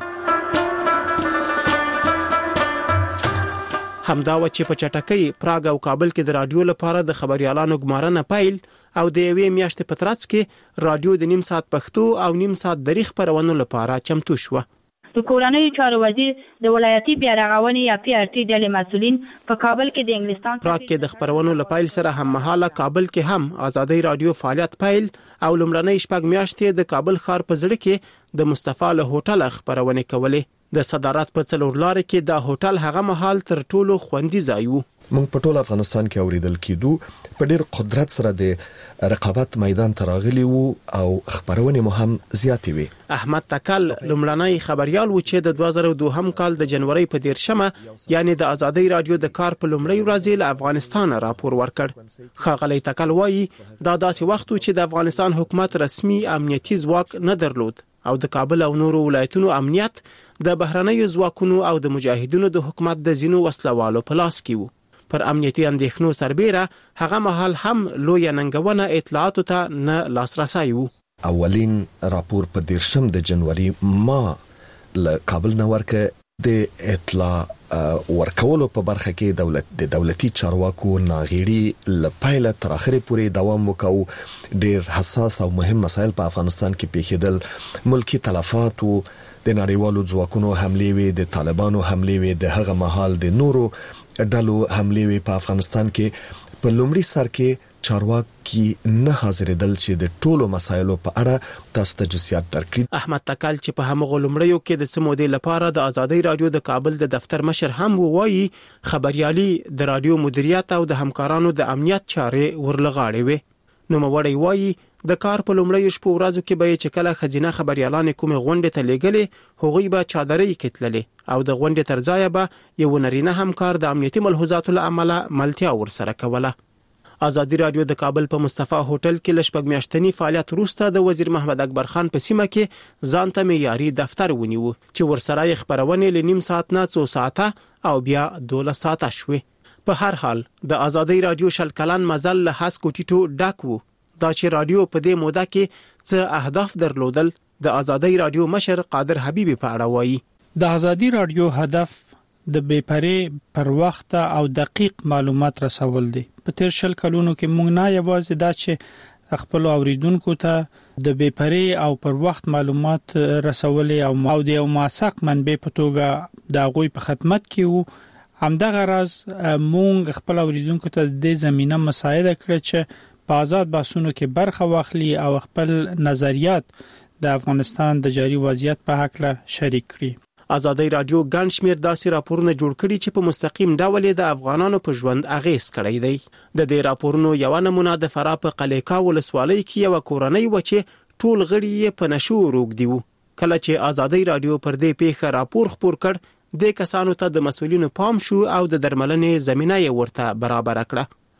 همدا و چې په چټکۍ پراګ او کابل کې د رادیو لپاره د خبريالانو ګمارنه پیل او د یوې میاشتې په ترڅ کې رادیو د نیم ساعت پښتو او نیم ساعت دری خبرونو لپاره چمتو شو. د کورنۍ چارو وزیر د ولایتي بیارغونې یا پی آر ټي ډلې مسؤلین په کابل کې د انګلستان پراګ کې د خبرونو لپاره سره هم مهاله کابل کې هم آزادي رادیو فعالیت پیل او لومړنۍ شپږ میاشتې د کابل ښار په زړه کې د مصطفی له هوټل خبرونه کولې. د صدارت په څلور لارې کې د هوټل هغه محل تر ټولو خوندي ځای وو. موږ په ټول افغانستان کې اوریدل کېدو، په ډېر قدرت سره د رقابت میدان تراغلی وو او خبرونه مهم زیاتې وي. احمد تکل لومړنی خبريال و چې د 2002 کال د جنوري په 13 یعنی د آزادي رادیو د کار په لومړۍ ورځ له افغانستان راپور ورکړ. ښاغلی تکل وایي دا داسې وخت چې د افغانستان حکومت رسمي امنیتي ځواک نه درلود او د کابل او نورو ولایتونو امنیت د بهرنیو ځواکونو او د مجاهدینو د حکومت د زینو وسلوالو په لاس کې وو. پر امنیتي اندېښنو سربېره هغه مهال هم لوی ننګونه اطلاعاتو ته نه لاسرسي وو. اولین راپور په 13 د جنوري ما له کابل نه ورکه د اطلاع ورکولو په برخه کې د دولتي چارواکو ناغېړي لپاره تر اخره پورې دوام وکاو. ډېر حساس او مهم مسایل په افغانستان کې پیښیدل. ملکی تلفات او د نړیوالو ځواکونو حملې وي، د طالبانو حملې وي، د هغه مهال د نورو ډلو حملې وي. په افغانستان کې په لومړي سر کې چارواکي نه حاضرېدل چې د ټولو مسایلو په اړه تاسو ته جزئیات درکړي. احمد تکل چې په همغه لومړیو کې د سمودې لپاره د آزادي رادیو د کابل د دفتر مشر هم وایي خبريالي د رادیو مدیریت او د همکارانو د امنیت چارې ورلغاړي وي. نو موړی وایي د کار په لومړیو شپو ورځو کې به چې کله خزینه خبريالان کومه غونډه ته لېګلې هغوی به چادرې کتللې او د غونډې ترځای به یو نرینه همکار د امنیتي ملحوظاتو لامل ملتیا ورسره کوله. آزادي رادیو د کابل په مصطفی هوټل کې لشپږ میاشتنی فعالیت وروسته د وزیر محمد اکبر خان په سیمه کې ځانته معیاري دفتر ونیو چې ورسره خبرونه لنیم ساعت نه 2 ساعته او بیا 12 ساعته شوه. په هر حال د آزادي رادیو شل کلن مزل له هاس کوټیټو ډاکو. دا چې رادیو په دې موده کې څه اهداف درلودل د آزادي رادیو مشر قادر حبیبی په اړه وایي. د آزادي رادیو هدف د بیپری پر وخت او دقیق معلومات رسول دي. په تیر شل کلونو کې موږ نه یوازې دا چې خپل اوریدونکو ته د بیپری او پر وخت معلومات رسول او د یو موثق منبع په توګه د غوي په خدمت کې وو، همدغه راز موږ خپل اوریدونکو ته د زمينه مساعده کړې چې په آزاد بحثونو کې برخه واخلي او خپل نظریات د افغانستان د جاري وضعیت په حق له شریک کړي. آزادي رادیو ګڼ شمېر داسې راپورونه جوړ کړي چې په مستقیم ډول د افغانانو په ژوند اغیز کړی دی. د دې راپورونو یو نمونه د فراه په قلیقا ولسوالۍ کې یو کورنۍ و چې ټول غړي یې په نشو روږدي وو. کله چې آزادي رادیو پر دې پیښه راپور خپور کړ د کسانو ته د مسؤلینو پام شو او د درملنې زمينه یې ورته برابر کړه.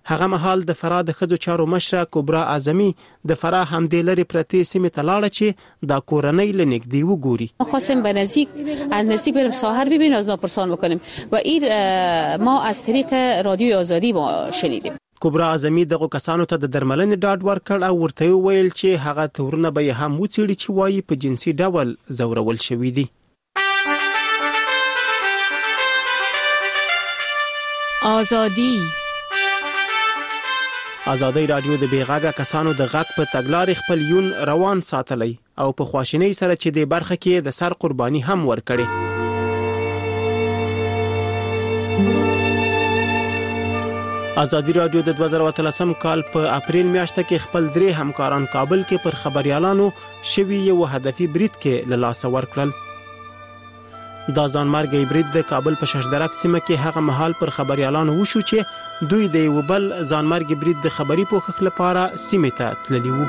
هغه مهال د فراه د ښځو چارو مشره کبرا اعظمي د فراه همدې لري پرتی سیمه تلاړه چې دا کورنۍ لنګدي وګوري. خواستیم به نزدیک بریم ساحر ببینیم از ناپرسان بکنیم و این ما از طریق رادیو آزادی ما شنیدیم. کبرا اعظمي دغه کسانو ته د درملنې ډاډ ورکړ او ورته ویل چې هغه تورونه به هم وڅېړي چې وایي په جنسي ډول زورول شوی دي. ازادي رادیو د بیغاګه کسانو د غږ په تګلارې خپل یون روان ساتلی او په خواشینۍ سره چې د برخه کې د سر قرباني هم ورکړي. ازادي رادیو د 2013 کال په اپریل میاشت کې خپل 3 همکاران کابل کې پر خبريالانو شوی یو هدفي برید کې له لاس ورکړل. دا ځانمرګي برید د کابل په ششدرک سیمه کې هغه مهال پر خبريالانو وشو چې دوی د یو بل ځانمرګي برید د خبري پوښښ لپاره سیمه ته تللی وو.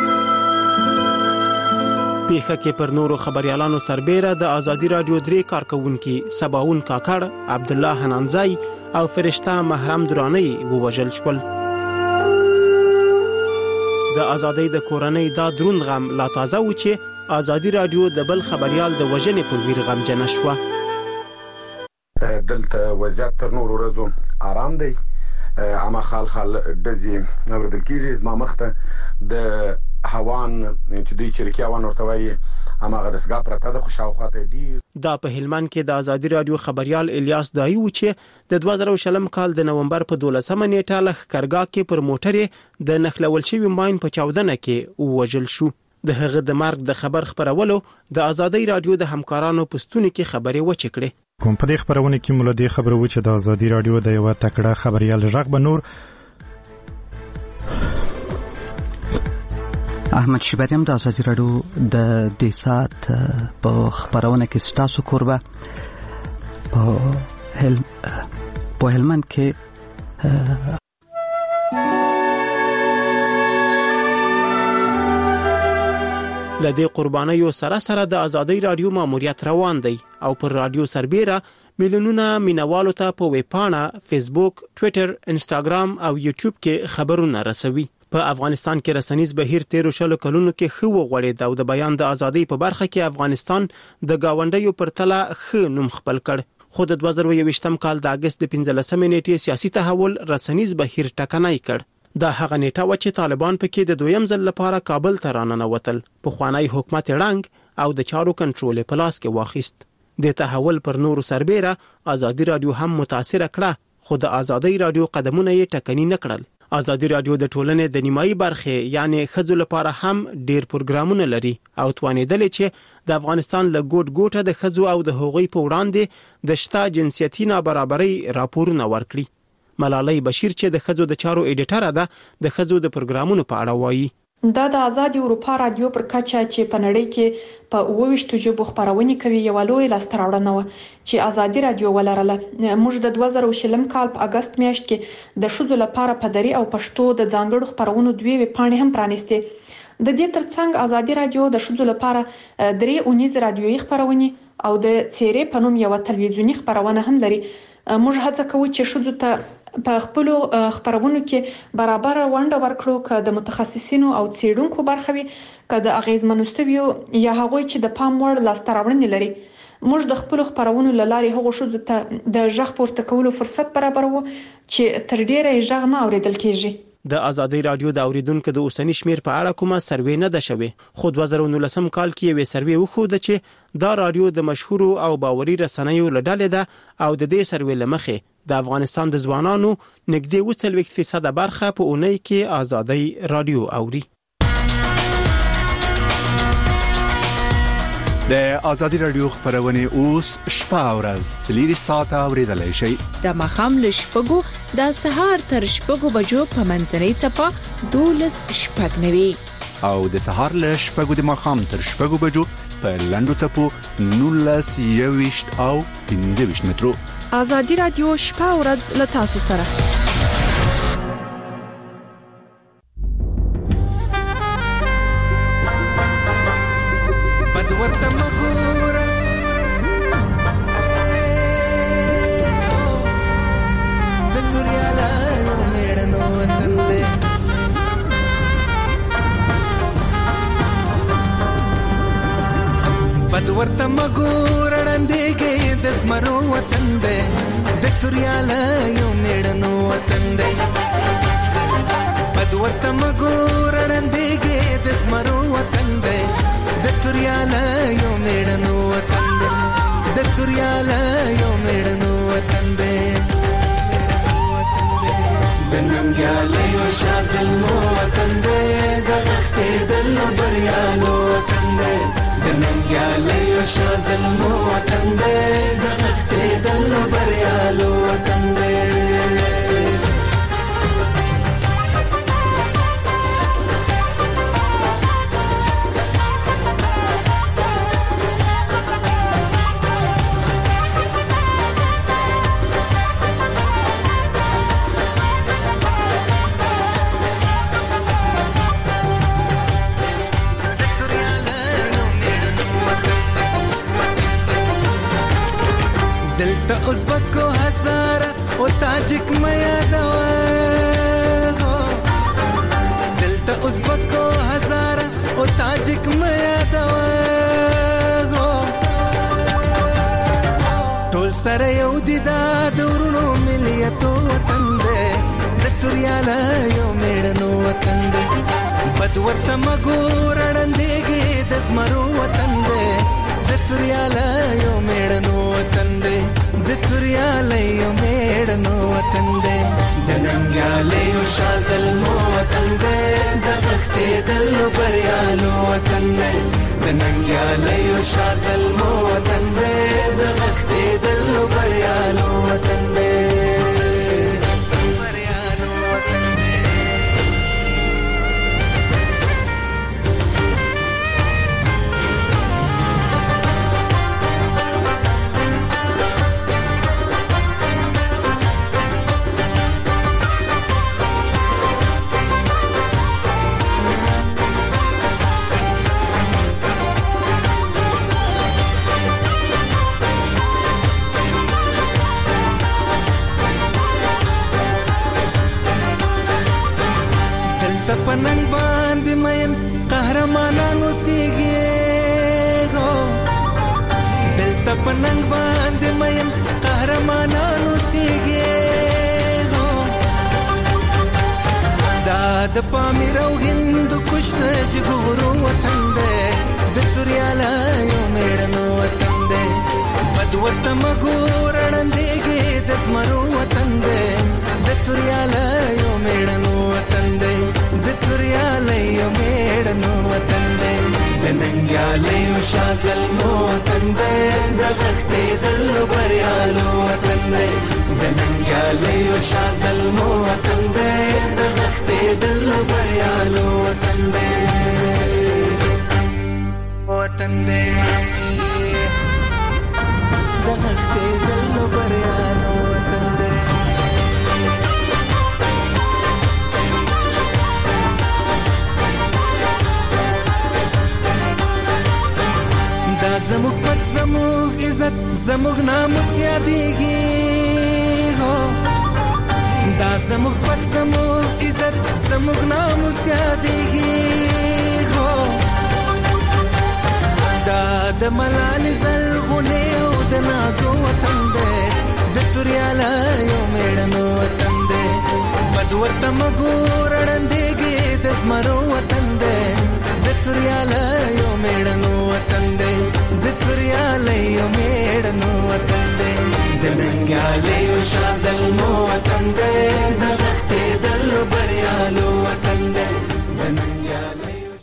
پیښه کې پر نورو خبريالانو سربېره د ازادي رادیو 3 کارکونکو سباون کاکړ، عبد الله حنانزای او فرشته محرم درانی ووژل شول. د ازادۍ د کورنۍ دا درون غم لا تازه و چې ازادي رادیو د بل خبريال د وژنې پر ویر غمجن شو. دلته وضعیت تر نورو ورځو آرام دی. اما خال دزي اوردل کیږي زما مخته د هوان چې دوی چرکی هوان ورته وایي اما غدسګا پرته د خوشاوخته دی. دا په هلمند کې د ازادي رادیو خبريال الیاس دای و چې د 2020 کال د نومبر په 12 نیټه له خرګا کې پر موټر د نخلول شوی ماين په 14 کې وژل شو. د هغه د مرګ د خبر خبرولو د ازادي رادیو د همکارانو پښتوني کې خبري وچکړي. کوم په دې خبرونه کې مولدي خبرو و چې د ازادي رادیو د یو تکړه خبريال ژغ بنور احمد شیبریم د ازادي رادیو د دیسات په خبرونه کې ستاسو کوربه په هلمند کې لدې قربانیو سره د ازادي رادیو ماموریت روان دی او پر رادیو سربېره میلیونونه مینوالو ته په ویبپاڼه، فیسبوک، ټوئیټر، انسټاګرام او یوټیوب کې خبرونه رسوي. په افغانستان کې رسنیز بهیر 13 کلونو کې خو غوړېد او د بیان د ازادۍ په برخه کې افغانستان د گاونډیو پر تله خ نوم خپل کړ. خو د 2021 کال د اگست د 15 نیټې سیاسي تحول رسنیز بهیر ټکنای کړ. دا هغه نیټه و چې طالبان پکې د دویم ځل لپاره کابل ته راننوتل. په خوانی حکومت رنګ او د چارو کنټرول په لاس کې واخیست. د تحول پر نورو سربېره ازادي رادیو هم متاثر کړه، خو د ازادي رادیو قدمونه یې ټکنی نکړل. ازادي رادیو د ټولنې د نیمایي برخه یعنی خځو لپاره هم ډیر پروګرامونه لري او توانیدل چې د افغانستان له ګوټ ګوټه د خځو او د هغوی په وړاندې د شته جنسيتي نابرابرۍ راپورونه ورکړي. ملالۍ بشیر چې د خځو د چارو ایډیټر ده د خځو د پروګرامونو په اړه وایي. دا د آزادي اروپا رادیو پر کچه چې په نړۍ کې په 28 ژبو خبرونه کوي یو لوی لاستراوړنه و چې آزادي رادیو ولرله. موږ د 2020 کال په اگست میاشت کې د شذو لپاره په دری او پښتو د ځانګړو خبرونو دوی ویبپاڼې هم پرانیستي. د دې ترڅنګ آزادي رادیو د شذو لپاره درې اونیز رادیوي خبرونه او د چیرې په نوم یو تلویزیونی خبرونه هم لري. موږ هڅه کوو چې شذو ته په خپل خبرونو کې برابر ونډه ورکړو که د متخصصینو او څېړونکو برخه وي که د اغیزمنو سویو یا هغوی چې د پام وړ لاستراوړنې لري. موږ د خپل خبرونو لارې هغو شذو ته د ژغ پورته کولو فرصت برابروو چې تر ډیره یې ژغ نه اوریدل کیږي. د ازادي رادیو د اوریدونکو د اوسنی شمیر په اړه کومه سروې نه ده شوې، خو 2019 کال کې یو سروې وښوده چې دا رادیو د مشهورو او باوري رسنیو له ډلې ده او د دې سروې لمخې د افغانستان د ځوانانو نږدې 40% برخه په اونۍ کې ازادي رادیو اوري. د ازادي رادیو خبرونه اوس شپه او ورځ 3 ساعته اوریدلای شئ. د مخام له شپږو د سهار تر شپږو بجو په منځنۍ چپه 12:09 او د سهار له شپږو د مخام تر شپږو بجو په لندو چپو 19:20 او 15 مترو. ازادي رادیو شپه او ورځ له تاسو سره. د توريالا مېړنو ورته مګورړندېږي د زمرو وطن دی د توریاله یو میړنو وطن دی بد ورته مګورړندېږي د زمرو وطن دی د توریاله یو میړنو وطن دی د توریاله یو میړنو وطن دی د ننګیاله یو شازلمو وطن دی د غختې دلو بریالو وطن دی د ننګیاله یو شازلمو وطن دی د غختې دلو بریالو وطن دی دلته ازبکو هزاره او تاجک میا دوا دلته ازبکو هزاره او تاجک میا دوا ټول سره یو دي دا دورونو مليتو وطن دی د توریاله یو میړنو وطن دی بد ورته مګورړندېږي د زمرو وطن دی د توریاله یو میړنو وطن دی د توریاله یو میړنو وطن دی د ننګیاله یو شازلمو وطن دی د غختې دلو بریالو وطن دی د ننګیاله یو شازلمو وطن دی د غختې دلو بریالو وطن دی پننګ باندې مېن قهرمانانو سیږي دلته پننګ باندې مېن قهرمانانو سیږي دا د پامیر او هند کوشت جګورو وطن دی د توریاله یو میړنو وطن دی بد ورته مګورړندېږي د زمرو وطن دی د توریاله یو میړنو وطن دی د توریاله یو میړنو وطن دی د ننګیاله یو شازلمو وطن دی د غختې دلو بریالو وطن دی د ننګیاله یو شازلمو وطن دی د غختې دلو بریالو وطن دی وطن دی د غختې دلو بریالو وطن دی دا زموږ پت زموږ عزت زموږ ناموس یادېږي دا زموږ پت زموږ عزت زموږ ناموس یادېږي دا د ملالې زرغونې او د نازو وطن دی د توریاله یو میړنو وطن دی بد ورته مګورړندېږي د زمرو وطن دی د توریاله یو میړنو وطن دی د توریاله یو میړنو وطن دی د ننګیاله یو شازلمو وطن دی د غختې دلو بریالو وطن دی د ننګیاله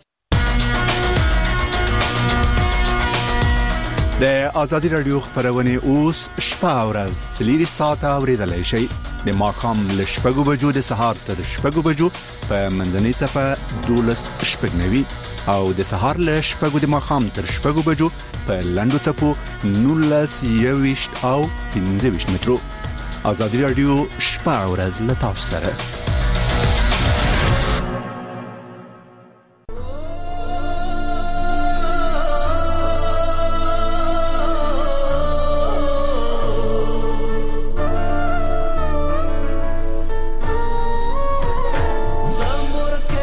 د ازادي رادیو خبرونه اوس شپه او ورځ 3 ساعته اوریدلای شئ د ماښام له 6 بجو د سهار تر 6 بجو په منځنۍ صفه 12:09 او د سهار له 6 د ماښام تر 6 بجو په لندو صفو 19:20 او 15 مترو. ازادي رادیو شپه او ورځ له تاسو سره.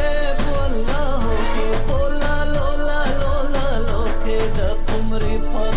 Pari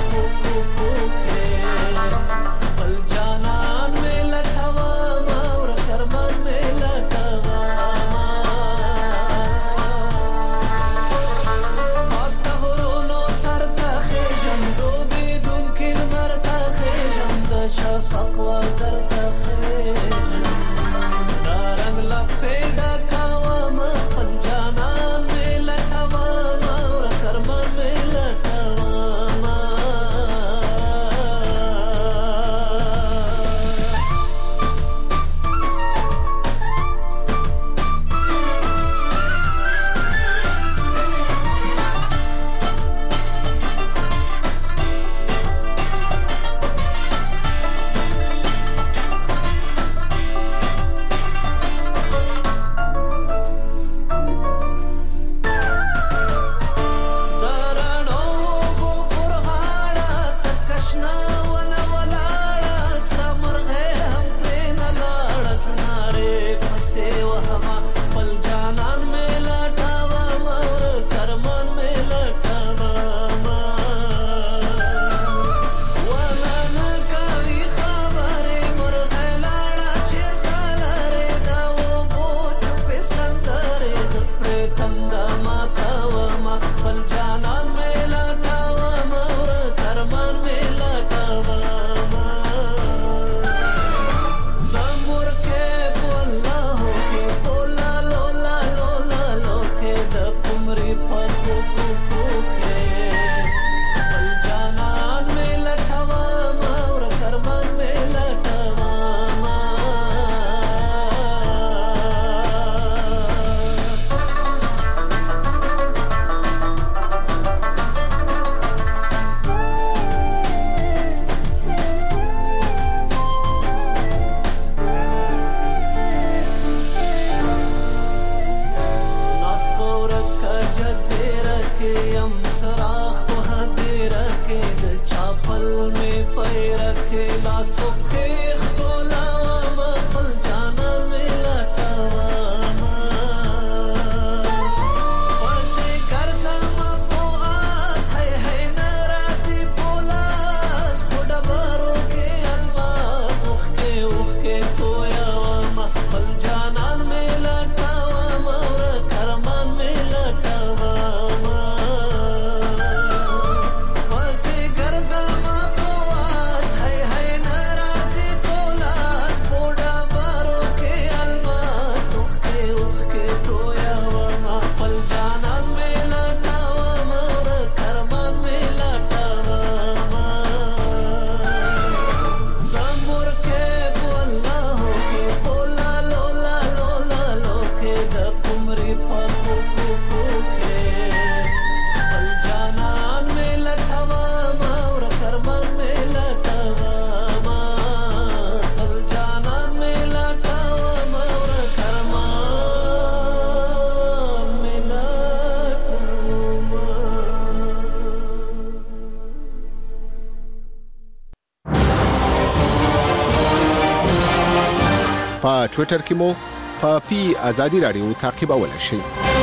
په ټوئیټر کې مو په پی ازادي رادیو تعقیبولای شئ.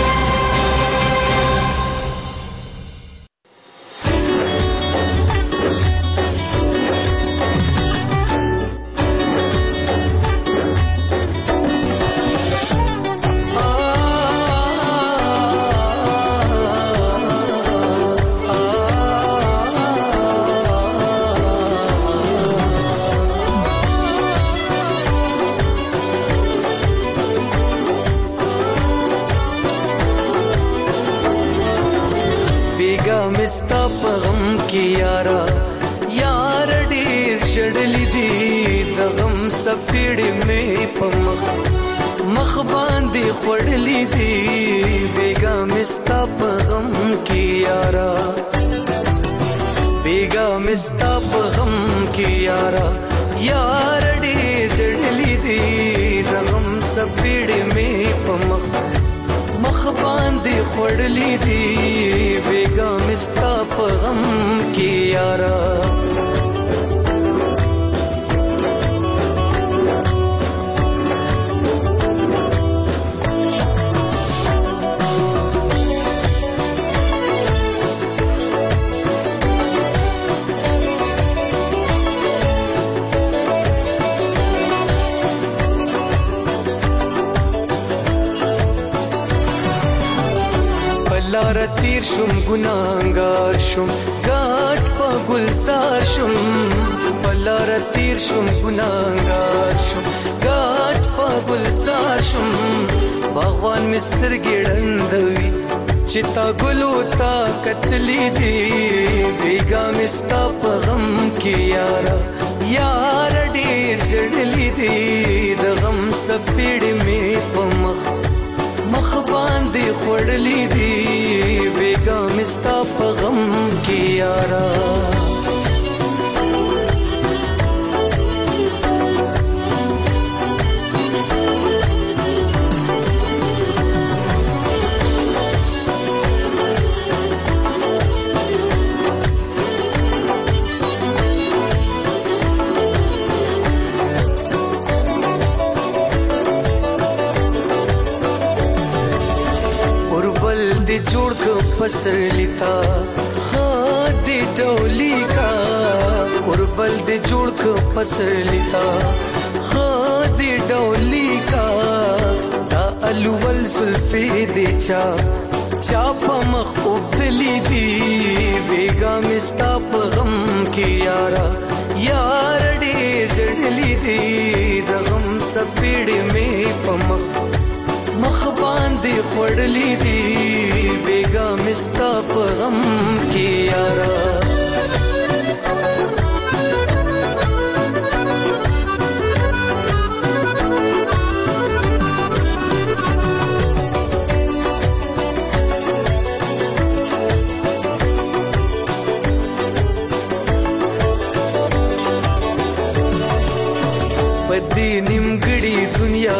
مستا پغم کی یارا یار ډیر شړلې دي د غم سفیړې مې پمخ مخ باندې خړلې دي بیگا مستا پغم کی یارا بیگا مستا پغم کی یارا یار ډیر شړلې دي د غم سفیړې مې پمخ مخ باندې خړلې دي بیگا مستا پغم کی یارا لار تیر شم گناهگار شم گاٹ پا گلزار شم لار تیر شم گناهگار شم گاٹ پا گلزار شم باغوان مستر ګړندوي چتا ګلو تا کتلی دی بیگا مستا پغم کی یارا یار ډیر جړلی دی د غم سپېړې مې پمخ مخ باندې خړلې دي بیگا مستا پغم کی یارا دې جوړ کو پسرلی تا ها دې ډولی کا اوربل دې جوړ کو پسرلی تا ها دې ډولی کا دا الول زلفې دې چا په مخ وبدلی دی بیگا مستا په غم کې یارا یار ډېر جړلی دی د غم سپېړې مې په مخ باندې خړلې دی بیگا مستا په غم کې یارا بدی نیمګړی دنیا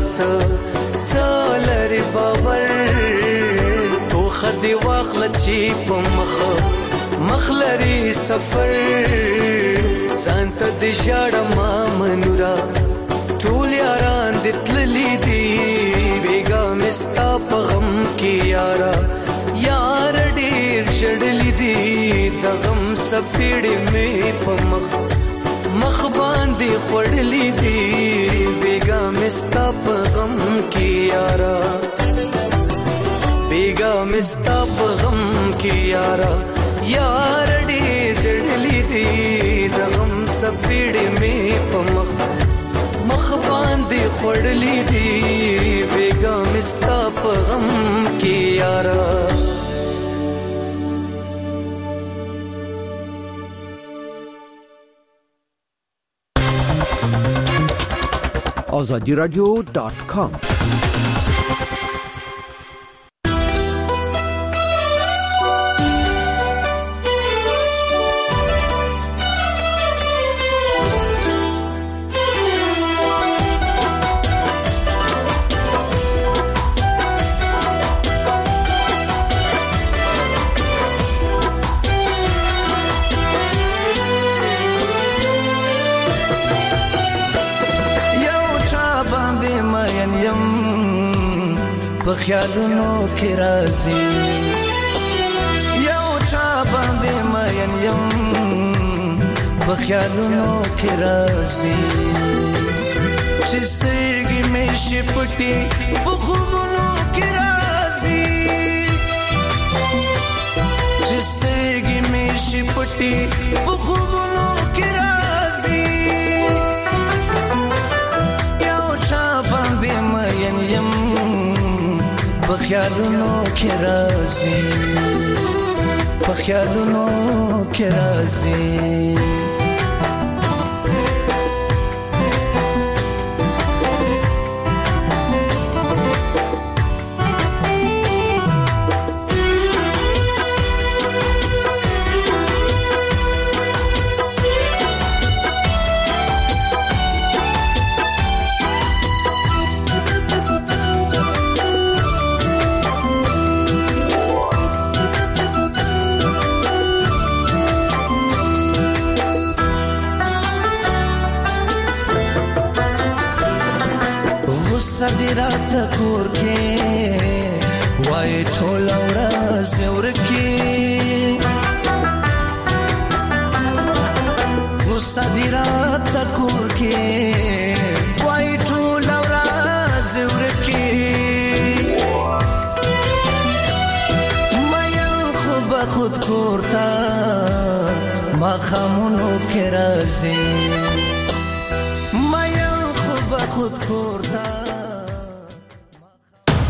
څالر باور تو خدي واخل چی په مخ لري سفر سانت د شړما منورا ټول یاران د تللی دی بیگا مستا په غم کې یارا یار ډیر شړلی دی د غم سپېړې مې په مخ باندې خړلې دی بیگا مستا په غم کې یارا بیگا مستا په غم کې یارا یار ډېر جړلې دی د غم سپېړې مې په مخ باندې خړلې دی بیگا مستا په غم کې یارا azadiradio.com بخیالونو کې راځي یو چا باندې مین یم بخیالونو کې راځي چې سترګې مې شي پټي په خوبونو کې راځي چې سترګې مې شي پټي په خوبونو کې راځي یو چا باندې مین یم بخیالونو کې راځي بخیالونو کې راځي صدرات کور کې وای ټول ورځ ورکی صدرات کور کې وای ټول ورځ ورکی مې خود کورتا ما خامونو کې راځي مې خود کورتا